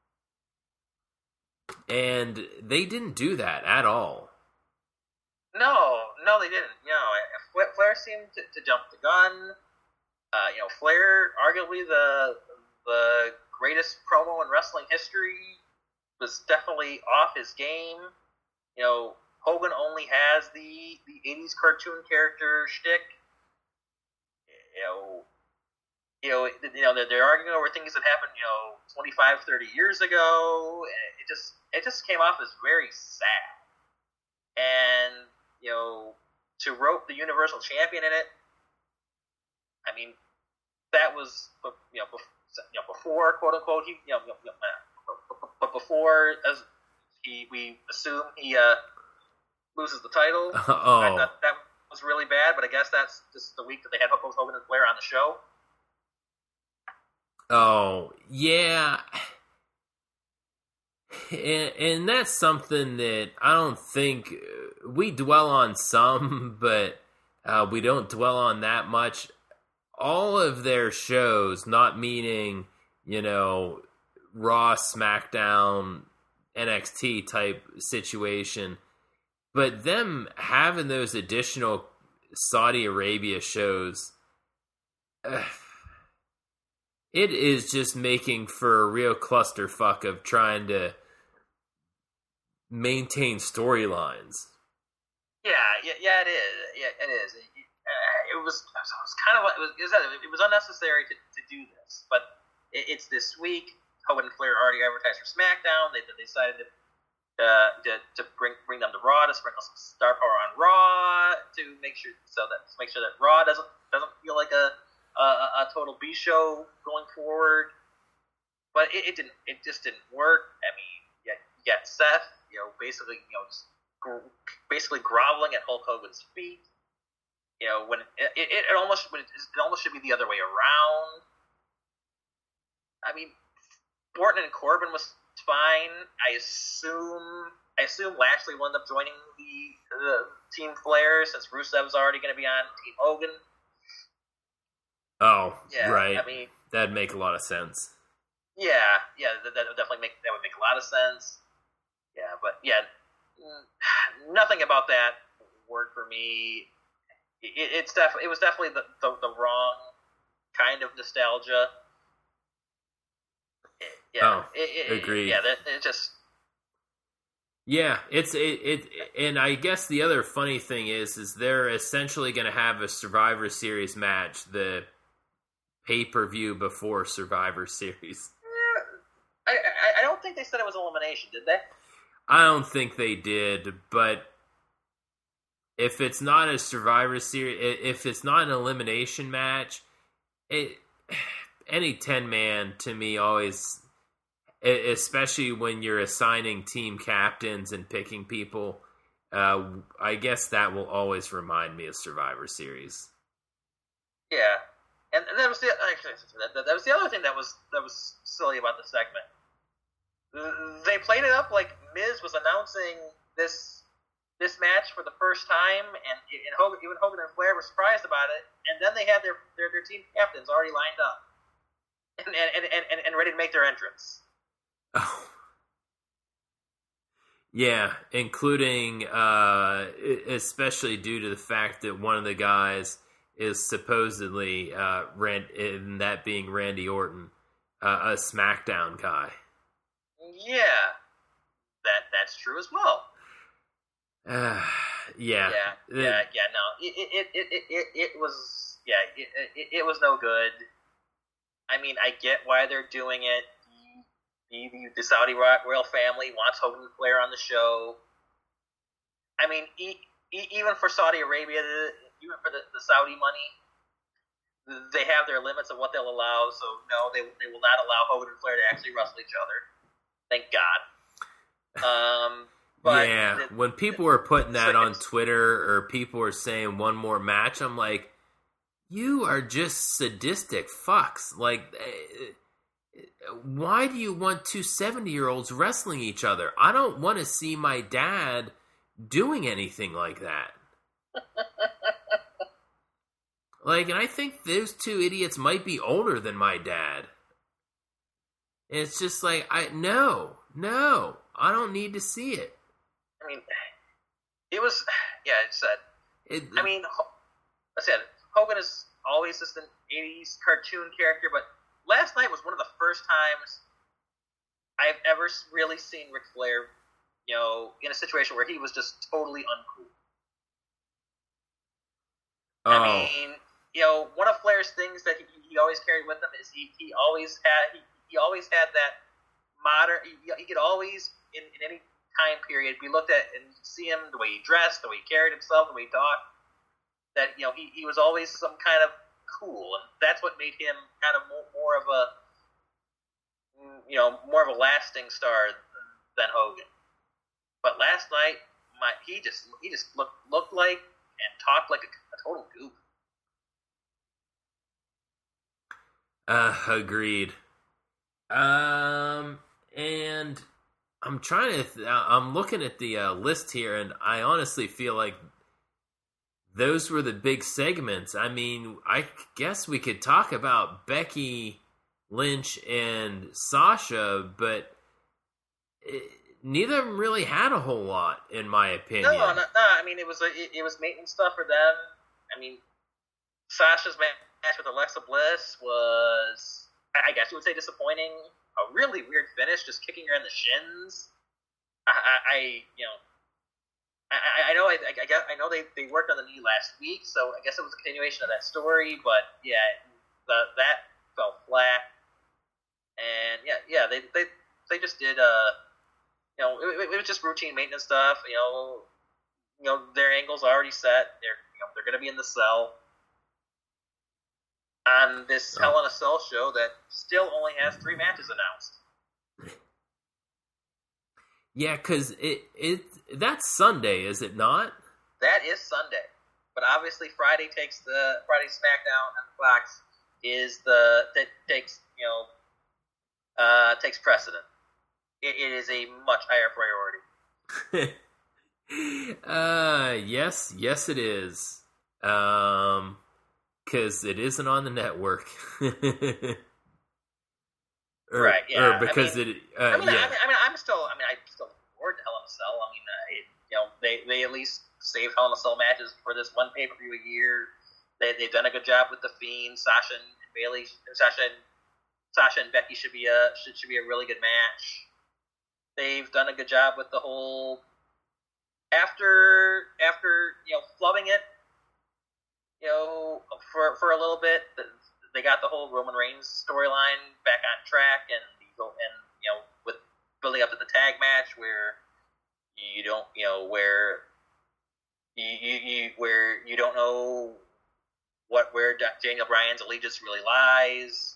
And they didn't do that at all. No, no, they didn't. You know, Flair seemed to, to jump the gun. Uh, you know, Flair, arguably the the greatest promo in wrestling history, was definitely off his game. You know, Hogan only has the, the eighties cartoon character shtick. You know, you know, you know, they're, they're arguing over things that happened, you know, twenty-five, thirty years ago. And it just, it just came off as very sad. And, you know, to rope the Universal Champion in it, I mean, that was, you know, before, you know, before quote unquote, he, you know, you know, but before, as he, we assume he uh, loses the title. Oh. I thought that was really bad, but I guess that's just the week that they had both Hogan and Flair on the show. Oh, yeah. And, and that's something that I don't think we dwell on some, but uh, we don't dwell on that much. All of their shows, not meaning, you know, Raw, SmackDown, N X T type situation, but them having those additional Saudi Arabia shows, uh, it is just making for a real clusterfuck of trying to maintain storylines. Yeah, yeah, yeah, it is. Yeah, it is. It, uh, it was, it was kind of, it was, it was unnecessary to, to do this, but it, it's this week. Hogan and Flair already advertised for SmackDown. They, they decided to, uh, to to bring bring them to Raw to sprinkle some star power on Raw to make sure so that to make sure that Raw doesn't doesn't feel like a a, a total B show going forward. But it, it didn't. It just didn't work. I mean, you you got Seth, you know, basically, you know, just gr- basically groveling at Hulk Hogan's feet. You know, when it, it, it almost it almost should be the other way around. I mean, Orton and Corbin was fine. I assume I assume Lashley will end up joining the, the Team Flair since Rusev's already going to be on Team Hogan. Oh, yeah, right. I mean, that'd make a lot of sense. Yeah, yeah, that, that would definitely make that would make a lot of sense. Yeah, but yeah, nothing about that worked for me. It, it's def- it was definitely the, the the wrong kind of nostalgia. Yeah, oh, it, it, agreed. Yeah, that, it just. Yeah, it's it, it, and I guess the other funny thing is, is they're essentially going to have a Survivor Series match, the pay per view before Survivor Series. I, I I don't think they said it was elimination, did they? I don't think they did, but if it's not a Survivor Series, if it's not an elimination match, it any ten man to me always. Especially when you're assigning team captains and picking people, uh, I guess that will always remind me of Survivor Series. Yeah, and, and that was the actually, that, that was the other thing that was that was silly about the segment. They played it up like Miz was announcing this this match for the first time, and, and Hogan, even Hogan and Flair were surprised about it. And then they had their their, their team captains already lined up and and, and, and and ready to make their entrance. Oh. Yeah, including, uh, especially due to the fact that one of the guys is supposedly, uh, Rand, in that being Randy Orton, uh, a SmackDown guy. Yeah, that that's true as well. Uh, yeah. Yeah, yeah, yeah, no, it it, it, it, it, it was, yeah, it, it, it was no good. I mean, I get why they're doing it. The, the Saudi royal family wants Hogan and Flair on the show. I mean, e- e- even for Saudi Arabia, even for the, the Saudi money, they have their limits of what they'll allow. So no, they they will not allow Hogan and Flair to actually wrestle each other. Thank God. Um, but yeah, the, when people were putting that on it's, Twitter or people were saying one more match, I'm like, you are just sadistic fucks. Like. why do you want two seventy-year-olds wrestling each other? I don't want to see my dad doing anything like that. Like, and I think those two idiots might be older than my dad. And it's just like, I no, no, I don't need to see it. I mean, it was, yeah, it said, it, I mean, I said, Hogan is always just an eighties cartoon character, but last night was one of the first times I've ever really seen Ric Flair, you know, in a situation where he was just totally uncool. Oh. I mean, you know, one of Flair's things that he, he always carried with him is he, he always had he, he always had that modern. He, he could always in, in any time period be looked at and see him the way he dressed, the way he carried himself, the way he talked. That you know he, he was always some kind of cool, and that's what made him kind of more, more of a you know more of a lasting star than Hogan. But last night, my he just he just looked looked like and talked like a, a total goof. Uh, agreed. Um, and I'm trying to. Th- I'm looking at the uh, list here, and I honestly feel like those were the big segments. I mean, I guess we could talk about Becky Lynch and Sasha, but it, neither of them really had a whole lot, in my opinion. No, no, no. I mean, it was a, it, it was maintenance stuff for them. I mean, Sasha's match with Alexa Bliss was, I guess you would say, disappointing. A really weird finish, just kicking her in the shins. I, I, I you know, I, I know, I, I guess, I know they, they worked on the knee last week, so I guess it was a continuation of that story. But yeah, the, that fell flat. And yeah, yeah, they they they just did. Uh, you know, it, it was just routine maintenance stuff. You know, you know their angles already set. They're you know they're going to be in the cell on this oh. Hell in a Cell show that still only has three matches announced. Yeah, because it it that's Sunday, is it not? That is Sunday, but obviously Friday takes the Friday SmackDown on Fox is the that takes you know uh, takes precedent. It, it is a much higher priority. uh, yes, yes, it is. Um, because it isn't on the network. Or, right, yeah. Or because I mean, it, uh, I mean, yeah. I mean, I mean, I'm still, I mean, I still look forward to Hell in a Cell. I mean, uh, it, you know, they, they at least save Hell in a Cell matches for this one pay per view a year. They, they've done a good job with the Fiend, Sasha and Bayley, Sasha and Sasha and Becky should be a should should be a really good match. They've done a good job with the whole after after you know flubbing it, you know, for for a little bit. The, They got the whole Roman Reigns storyline back on track, and and you know, with building up to the tag match where you don't, you know, where you, you, you where you don't know what where Daniel Bryan's allegiance really lies.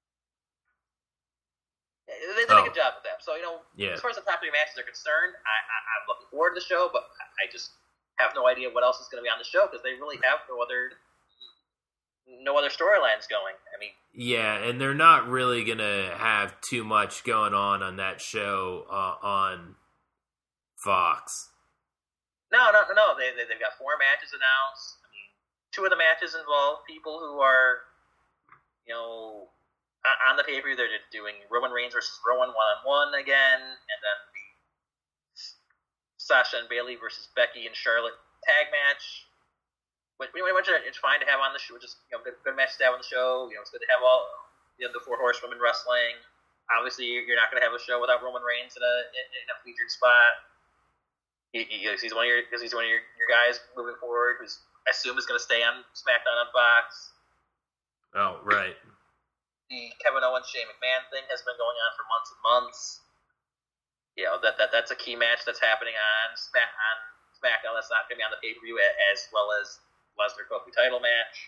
They did oh. a good job with that. So you know, yeah. as far as the top three matches are concerned, I, I, I'm looking forward to the show, but I just have no idea what else is going to be on the show because they really have no other. No other storylines going. I mean, yeah, and they're not really gonna have too much going on on that show uh, on Fox. No, no, no. They, they they've got four matches announced. I mean, two of the matches involve people who are, you know, on the pay per view. They're doing Roman Reigns versus Rowan one on one again, and then the Sasha and Bayley versus Becky and Charlotte tag match. Which, which it's fine to have on the show. Just you know, good, good matches to have on the show. You know, it's good to have all you know, the four horsewomen wrestling. Obviously, you're not going to have a show without Roman Reigns in a in, in a featured spot. He, he, he's one of your because he's one of your, your guys moving forward. Who's I assume is going to stay on SmackDown on Fox. Oh, right. The Kevin Owens Shane McMahon thing has been going on for months and months. You know that, that that's a key match that's happening on Smack on SmackDown. That's not going to be on the pay per view as well as Lesnar Kofi title match.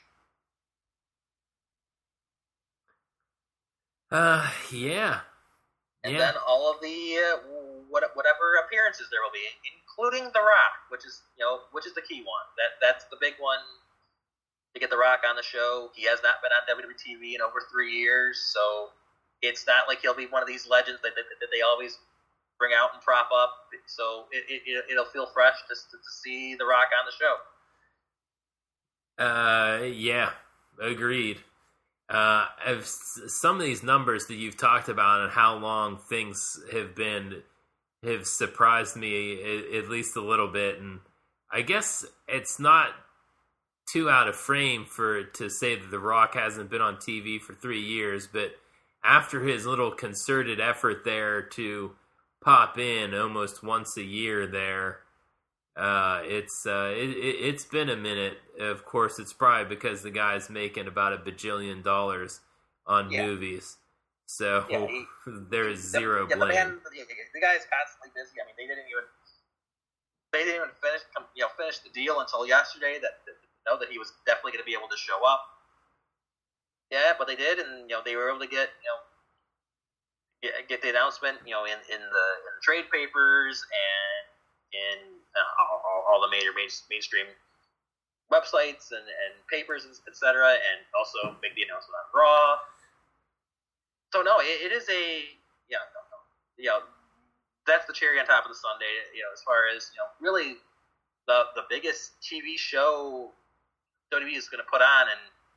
Uh, yeah. And yeah. then all of the uh, what, whatever appearances there will be, including The Rock, which is you know which is the key one. That that's the big one to get The Rock on the show. He has not been on W W E T V in over three years, so it's not like he'll be one of these legends that, that, that they always bring out and prop up. So it, it, it'll feel fresh just to, to see The Rock on the show. Uh, yeah, agreed. Uh, of some of these numbers that you've talked about and how long things have been have surprised me at least a little bit, and I guess it's not too out of frame for to say that The Rock hasn't been on T V for three years, but after his little concerted effort there to pop in almost once a year there, uh, it's uh, it, it's been a minute. Of course, it's probably because the guy's making about a bajillion dollars on yeah. movies, so yeah, he, there's zero the, blame. Yeah, the, man, the, the guy is constantly busy. I mean, they didn't even they didn't even finish you know finish the deal until yesterday that, that know that he was definitely going to be able to show up. Yeah, but they did, and you know they were able to get you know get, get the announcement you know in, in the in the trade papers and in uh, all, all the major main, mainstream websites and, and papers, et cetera, and also make the announcement on Raw. So no, it, it is a yeah, no, no, you know, that's the cherry on top of the sundae. You know, as far as you know, really the the biggest T V show W W E is going to put on, and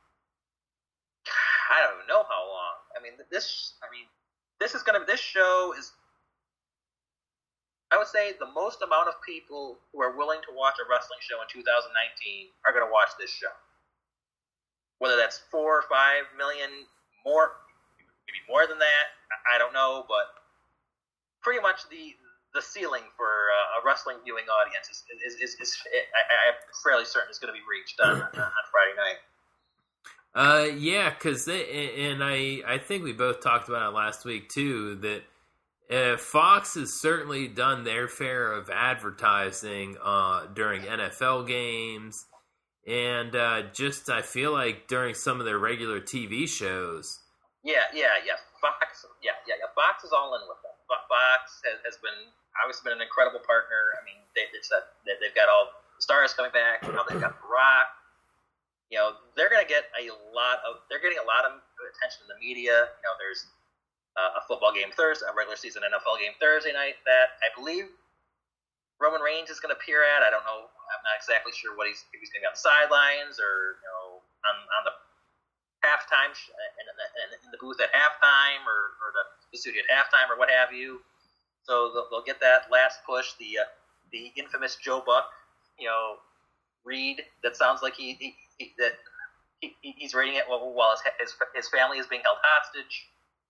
I don't even know how long. I mean, this. I mean, this is going to. This show is. I would say the most amount of people who are willing to watch a wrestling show in two thousand nineteen are going to watch this show. Whether that's four or five million more, maybe more than that, I don't know, but pretty much the the ceiling for uh, a wrestling viewing audience is is is, is, is I, I'm fairly certain it's going to be reached on, on Friday night. Uh, yeah, because and I I think we both talked about it last week too that. Uh, Fox has certainly done their share of advertising uh, during N F L games, and uh, just I feel like during some of their regular T V shows. Yeah, yeah, yeah. Fox, yeah, yeah, yeah. Fox is all in with them. Fox has, has been obviously been an incredible partner. I mean, they, they said that they've got all the stars coming back. You know, they've got The Rock. You know, they're going to get a lot of. They're getting a lot of attention in the media. You know, there's. Uh, a football game Thursday, a regular season N F L game Thursday night that I believe Roman Reigns is going to appear at. I don't know. I'm not exactly sure what he's if he's going to be on the sidelines or you know on, on the halftime sh- in, in, in the booth at halftime or, or the, the studio at halftime or what have you. So they'll, they'll get that last push. The uh, the infamous Joe Buck, you know, read that sounds like he, he, he that he, he's reading it while, while his, his his family is being held hostage.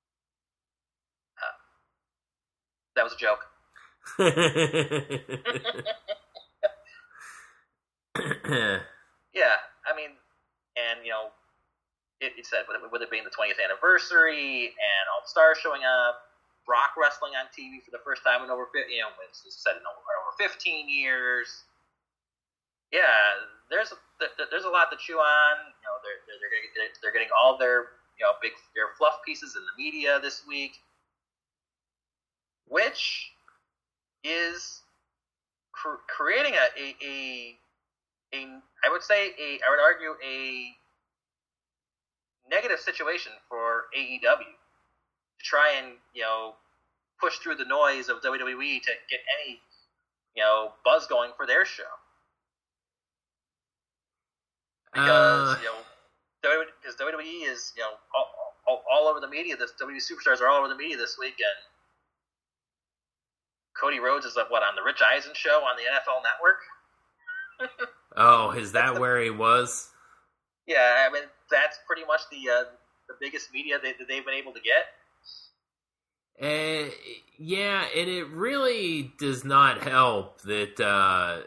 That was a joke. Yeah, I mean, and you know, it, it said with it, with it being the twentieth anniversary and all the stars showing up, Brock wrestling on T V for the first time in over you know, it's said in over, over fifteen years. Yeah, there's there's a lot to chew on. You know, they're they're they're, they're getting all their you know big their fluff pieces in the media this week. Which is cr- creating a, a, a, a, I would say, a, I would argue, a negative situation for A E W to try and, you know, push through the noise of W W E to get any, you know, buzz going for their show. Because, uh... you know, because W W E is, you know, all, all, all over the media. This W W E superstars are all over the media this week, and Cody Rhodes is what on the Rich Eisen show on the N F L Network. Oh, is that the, where he was? Yeah, I mean that's pretty much the uh, the biggest media they, that they've been able to get. Uh, yeah, and it really does not help that. Uh,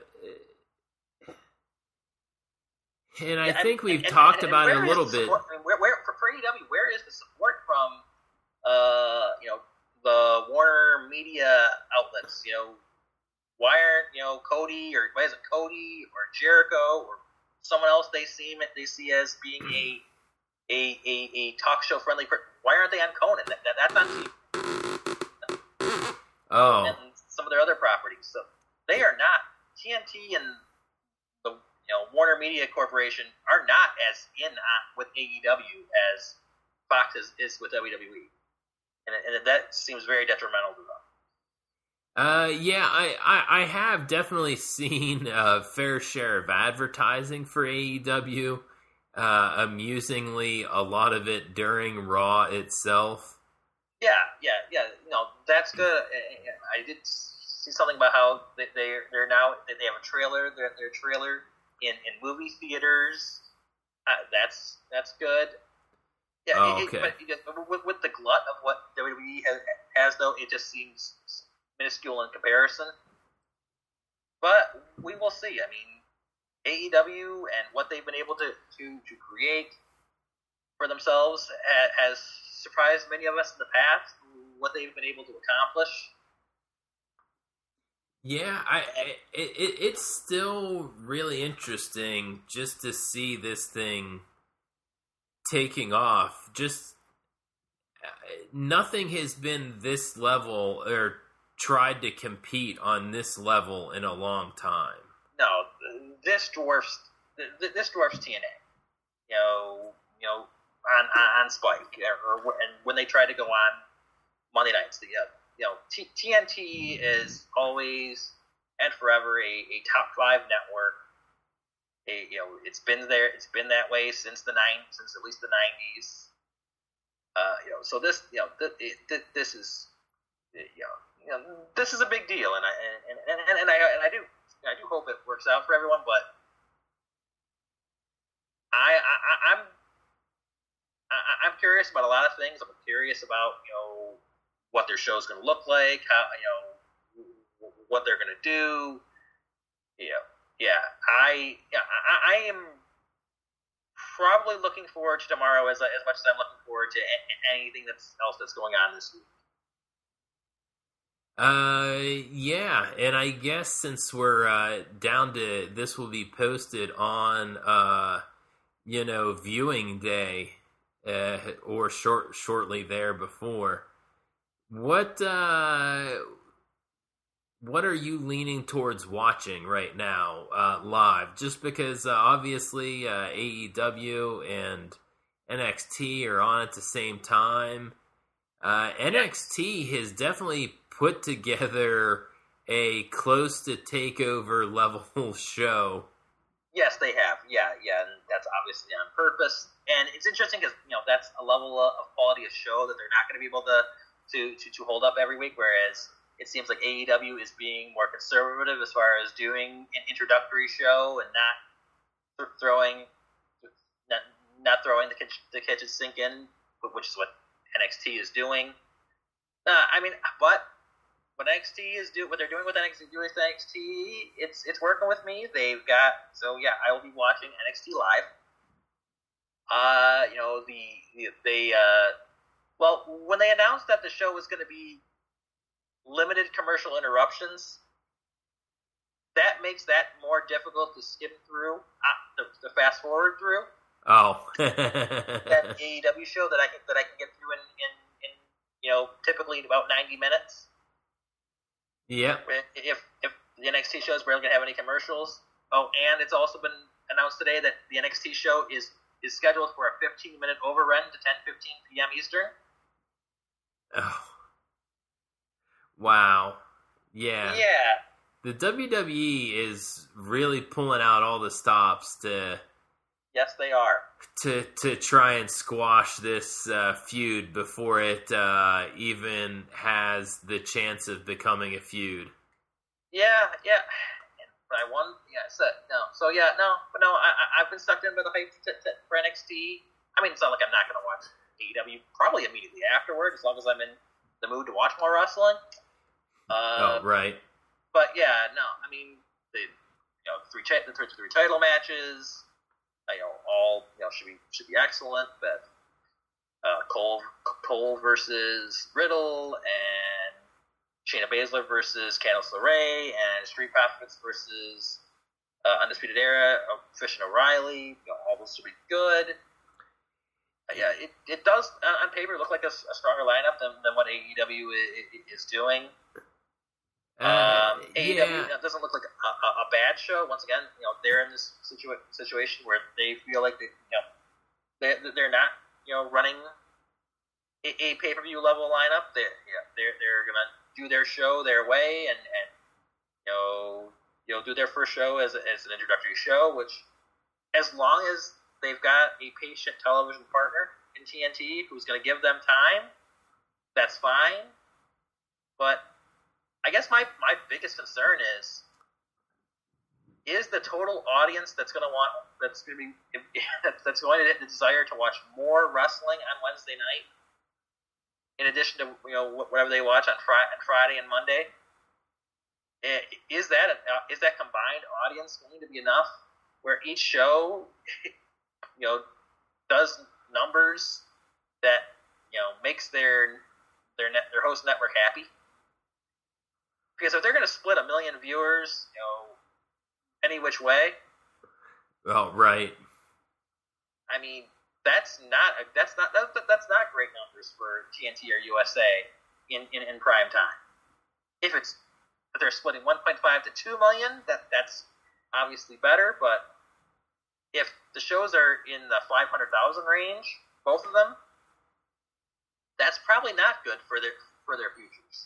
and I yeah, think and, we've and, talked and, and, about and it a little bit. Support, I mean, where, where for, for A E W, where is the support from? Uh, you know. The Warner Media outlets, you know, why aren't you know Cody or why isn't Cody or Jericho or someone else they see they see as being a a, a, a talk show friendly? Why aren't they on Conan? That, that that's on T V. Oh, and some of their other properties. So they are not T N T and the you know Warner Media Corporation are not as in on with A E W as Fox is, is with W W E. and, and that seems very detrimental to them. Uh, yeah, I, I, I have definitely seen a fair share of advertising for A E W. Uh, amusingly, a lot of it during Raw itself. Yeah, yeah, yeah. No, that's good. I did see something about how they they're, they're now they have a trailer. Their their trailer in, in movie theaters. Uh, that's that's good. Yeah, oh, it, okay. it, but with, with the glut of what W W E has, has, though, it just seems minuscule in comparison. But we will see. I mean, A E W and what they've been able to, to, to create for themselves has surprised many of us in the past, what they've been able to accomplish. Yeah, I it, it it's still really interesting just to see this thing taking off. Just nothing has been this level or tried to compete on this level in a long time. No, this dwarfs this dwarfs T N A. You know, you know, on on, on Spike, or, or and when they try to go on Monday nights, the uh, you know T, T N T is always and forever a, a top five network. A, you know, it's been there. It's been that way since the nine, since at least the nineties. Uh, you know, so this, you know, th- th- this is, you know, you know, this is a big deal, and I and, and, and, and I and I do I do hope it works out for everyone, but I, I I'm I, I'm curious about a lot of things. I'm curious about you know what their show's going to look like, how you know what they're going to do. You know, yeah, I yeah I, I am probably looking forward to tomorrow as as much as I'm looking forward to anything that's else that's going on this week. Uh, yeah, and I guess since we're uh, down to this will be posted on uh, you know, viewing day, uh, or short shortly there before. What uh, what are you leaning towards watching right now, uh, live? Just because uh, obviously uh, A E W and N X T are on at the same time. Uh, N X T has definitely put together a close to takeover level show. Yes, they have. Yeah, yeah, and that's obviously on purpose. And it's interesting because you know that's a level of quality of show that they're not going to be able to, to to to hold up every week. Whereas it seems like A E W is being more conservative as far as doing an introductory show and not th- throwing not, not throwing the kitchen, the kitchen sink in, which is what N X T is doing. Uh, I mean, but what N X T is do what they're doing with N X T doing with N X T, it's it's working with me. They've got so yeah, I will be watching N X T live. Uh, you know the, the they uh, well when they announced that the show was going to be limited commercial interruptions, that makes that more difficult to skip through, uh, to, to fast forward through. Oh, that A E W show that I can that I can get through in, in, in you know typically about ninety minutes. Yeah. If if the N X T show is barely gonna have any commercials. Oh, and it's also been announced today that the N X T show is is scheduled for a fifteen minute overrun to ten fifteen p.m. Eastern. Oh. Wow. Yeah. Yeah. The W W E is really pulling out all the stops to. Yes, they are. To to try and squash this uh, feud before it uh, even has the chance of becoming a feud. Yeah, yeah. But I won. Yeah, so no. So yeah, no. But no, I, I I've been sucked in by the hype to, to, for N X T. I mean, it's not like I'm not going to watch A E W probably immediately afterward, as long as I'm in the mood to watch more wrestling. Uh, oh right. But yeah, no. I mean, the you know three cha- the three, three title matches. You know, all you know should be should be excellent. But uh, Cole Cole versus Riddle and Shayna Baszler versus Candice LeRae and Street Profits versus uh, Undisputed Era, Fish and O'Reilly. You know, all those should be good. Uh, yeah, it, it does uh, on paper look like a, a stronger lineup than, than what A E W is, is doing. Uh, um, A E W yeah. doesn't look like a, a, a bad show. Once again, you know they're in this situa- situation where they feel like they, you know, they they're not you know running a, a pay per view level lineup. They yeah, they're they're gonna do their show their way, and, and you know you know do their first show as as an introductory show, which as long as they've got a patient television partner in T N T who's going to give them time, that's fine. But I guess my, my biggest concern is is the total audience that's going to want that's going to be that's going to have the desire to watch more wrestling on Wednesday night, in addition to you know whatever they watch on Friday, on Friday and Monday. Is that a, is that combined audience going to be enough where each show, you know, does numbers that you know makes their their net, their host network happy? Because if they're going to split a million viewers, you know, any which way, oh right. I mean, that's not that's not that, that's not great numbers for T N T or U S A in, in, in prime time. If it's if they're splitting one point five to two million, that that's obviously better. But if the shows are in the five hundred thousand range, both of them, that's probably not good for their for their futures.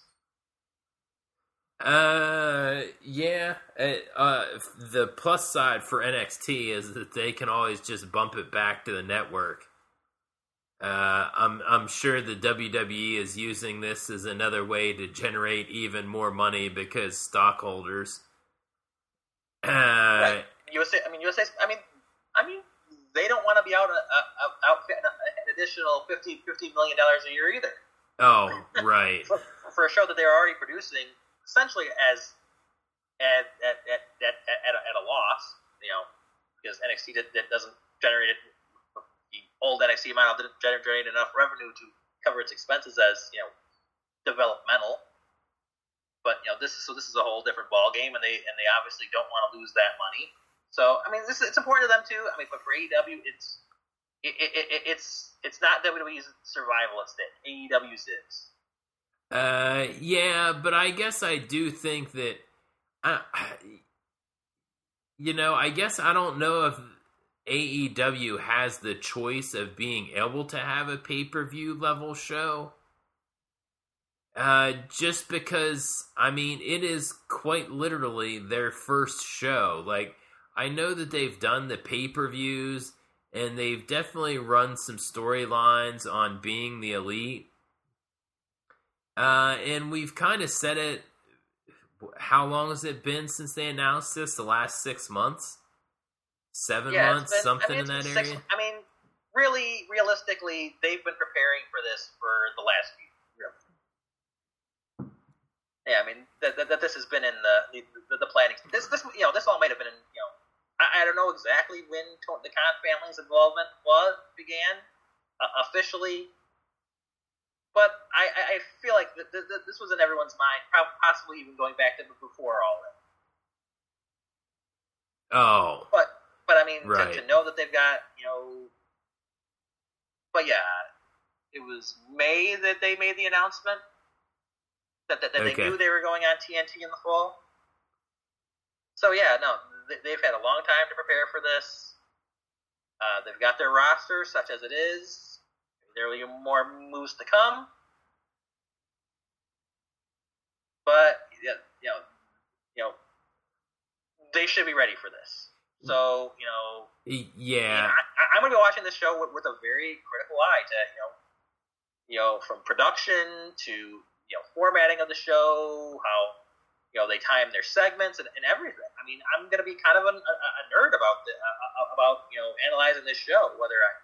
Uh, yeah. Uh, the plus side for N X T is that they can always just bump it back to the network. Uh, I'm I'm sure the W W E is using this as another way to generate even more money because stockholders. Uh, right. U S A. I mean, U S A. I mean, I mean, they don't want to be out uh, outfit an additional fifty, fifty million dollars a year either. Oh, right. for, for a show that they're already producing. Essentially, as at at, at, at, at, a, at a loss, you know, because N X T did, that doesn't generate it, the old N X T model didn't generate enough revenue to cover its expenses as you know developmental. But you know, this is so this is a whole different ball game, and they and they obviously don't want to lose that money. So I mean, this it's important to them too. I mean, but for A E W, it's it, it, it, it's it's not W W E's survival; it's that A E W's is. Uh, yeah, but I guess I do think that, uh, you know, I guess I don't know if A E W has the choice of being able to have a pay-per-view level show. Uh, just because, I mean, it is quite literally their first show. Like, I know that they've done the pay-per-views, and they've definitely run some storylines on Being the Elite. Uh, and we've kind of said it, how long has it been since they announced this? The last six months? Seven yeah, months? Been, something I mean, in that six, area? I mean, really, realistically, they've been preparing for this for the last few years. Really. Yeah, I mean, that, that, that this has been in the, the the planning. This, this, you know, this all might have been in, you know, I, I don't know exactly when the Khan family's involvement was, began, uh, officially. But I, I feel like th- th- th- this was in everyone's mind, possibly even going back to before all that. Oh. But, but I mean, right. to, to know that they've got, you know... But yeah, it was May that they made the announcement that, that, that okay. they knew they were going on T N T in the fall. So yeah, no, they, they've had a long time to prepare for this. Uh, they've got their roster, such as it is. There will be more moves to come, but you know, you know, they should be ready for this. So you know, yeah, I, I'm going to be watching this show with, with a very critical eye to you know, you know, from production to you know, formatting of the show, how you know they time their segments and, and everything. I mean, I'm going to be kind of a, a, a nerd about the, uh, about you know analyzing this show, whether I.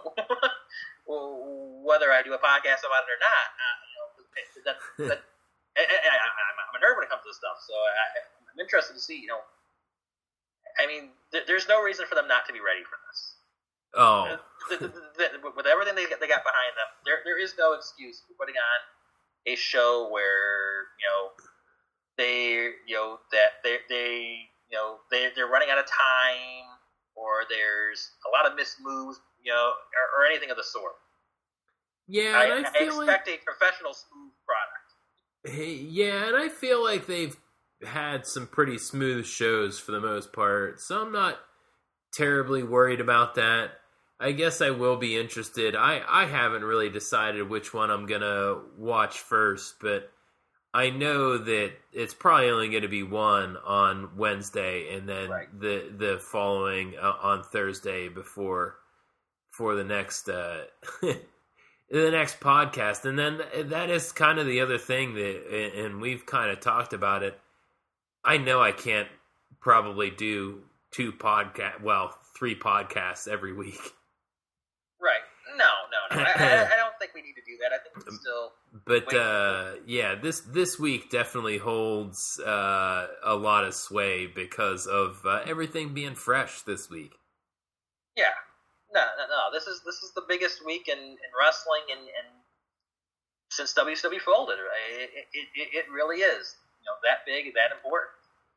Whether I do a podcast about it or not, uh, you know, that, that, I, I, I'm a nerd when it comes to this stuff, so I, I'm interested to see, you know, I mean, th- there's no reason for them not to be ready for this. Oh. The, the, the, the, with everything they, they got behind them, there there is no excuse for putting on a show where, you know, they, you know, that they, they you know, they, they're running out of time, or there's a lot of missed moves, you know, or, or anything of the sort. Yeah, I, and I, I feel expect like, a professional, smooth product. Hey, yeah, and I feel like they've had some pretty smooth shows for the most part, so I'm not terribly worried about that. I guess I will be interested. I, I haven't really decided which one I'm going to watch first, but I know that it's probably only going to be one on Wednesday and then right. the the following uh, on Thursday before for the next uh, the next podcast. And then that is kind of the other thing that, and we've kind of talked about it. I know I can't probably do two podcast, well, three podcasts every week. Right. No, no, no. I, I, I don't think we need to do that. I think we can still. But uh, yeah, this this week definitely holds uh, a lot of sway because of uh, everything being fresh this week. Yeah. No, no, no. This is this is the biggest week in, in wrestling, and, and since W C W folded, right? It, it, it, it really is, you know, that big, that important.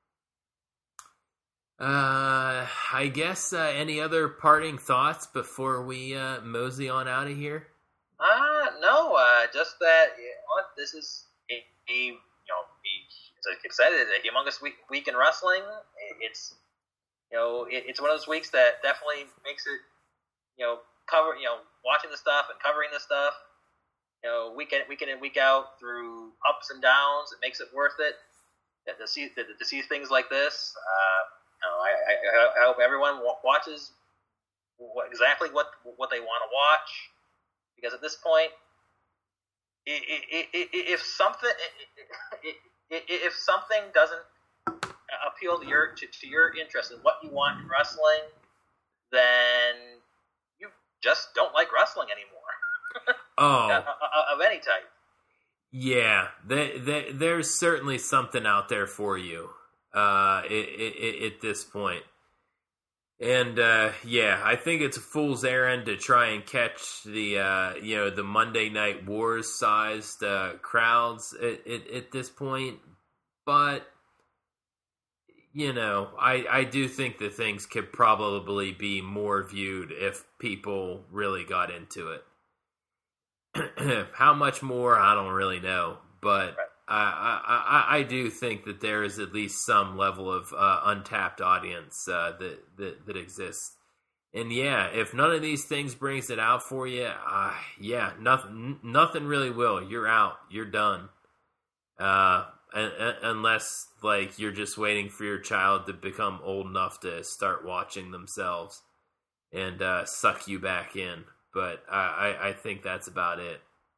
Uh, I guess uh, any other parting thoughts before we uh, mosey on out of here? Uh, no, uh, just that you know, this is a, a you know, a, like I said, it's a humongous week, week in wrestling. It's, you know, it, it's one of those weeks that definitely makes it, you know, cover, you know, watching the stuff and covering the stuff, you know, week in, week in and week out through ups and downs. It makes it worth it to see, to, to see things like this. Uh, you know, I, I, I hope everyone watches what, exactly what what they want to watch, because at this point, it, it, it, if something if something doesn't appeal to your to, to your interest in what you want in wrestling, then you just don't like wrestling anymore. Oh, of any type. Yeah, they, they, there's certainly something out there for you uh, it, it, it, at this point. And uh, yeah, I think it's a fool's errand to try and catch the uh, you know the Monday Night Wars sized uh, crowds at, at, at this point. But you know, I, I do think that things could probably be more viewed if people really got into it. How much more, I don't really know, but I, I I do think that there is at least some level of uh, untapped audience uh, that, that that exists. And yeah, if none of these things brings it out for you, uh, yeah, nothing nothing really will. You're out. You're done. Uh, unless like you're just waiting for your child to become old enough to start watching themselves and uh, suck you back in. But I, I think that's about it.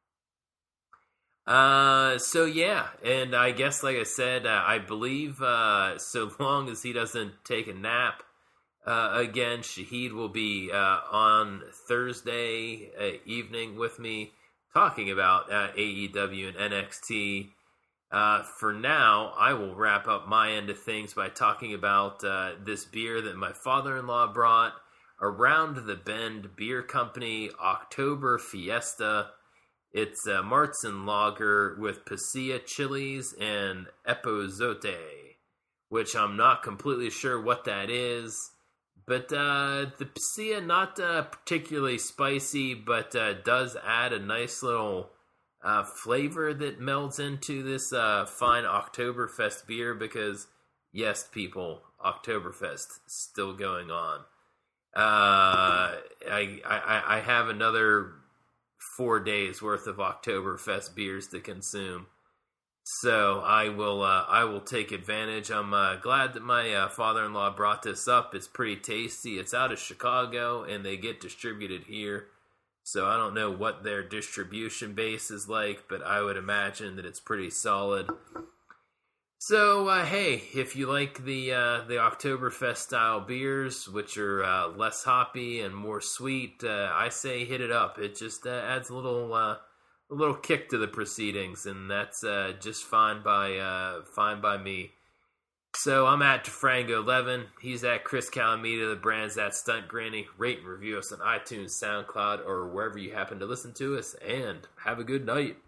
Uh, so yeah, and I guess, like I said, uh, I believe uh, so long as he doesn't take a nap uh, again, Shahid will be uh, on Thursday uh, evening with me talking about uh, A E W and N X T. Uh, for now, I will wrap up my end of things by talking about uh, this beer that my father-in-law brought. Around the Bend Beer Company October Fiesta. It's a Martzen Lager with Pasilla chilies and Epazote, which I'm not completely sure what that is. But uh, the Pasilla, not uh, particularly spicy, but uh, does add a nice little uh, flavor that melds into this uh, fine Oktoberfest beer because, yes, people, Oktoberfest still going on. Uh, I, I I have another four days worth of Oktoberfest beers to consume, so I will uh, I will take advantage. I'm uh, glad that my uh, father-in-law brought this up. It's pretty tasty. It's out of Chicago, and they get distributed here. So I don't know what their distribution base is like, but I would imagine that it's pretty solid. So, uh, hey, if you like the uh, the Oktoberfest style beers, which are uh, less hoppy and more sweet, uh, I say hit it up. It just uh, adds a little uh, a little kick to the proceedings, and that's uh, just fine by uh, fine by me. So I'm at Frango eleven. He's at Chris Calamita. The brand's at Stunt Granny. Rate and review us on iTunes, SoundCloud, or wherever you happen to listen to us. And have a good night.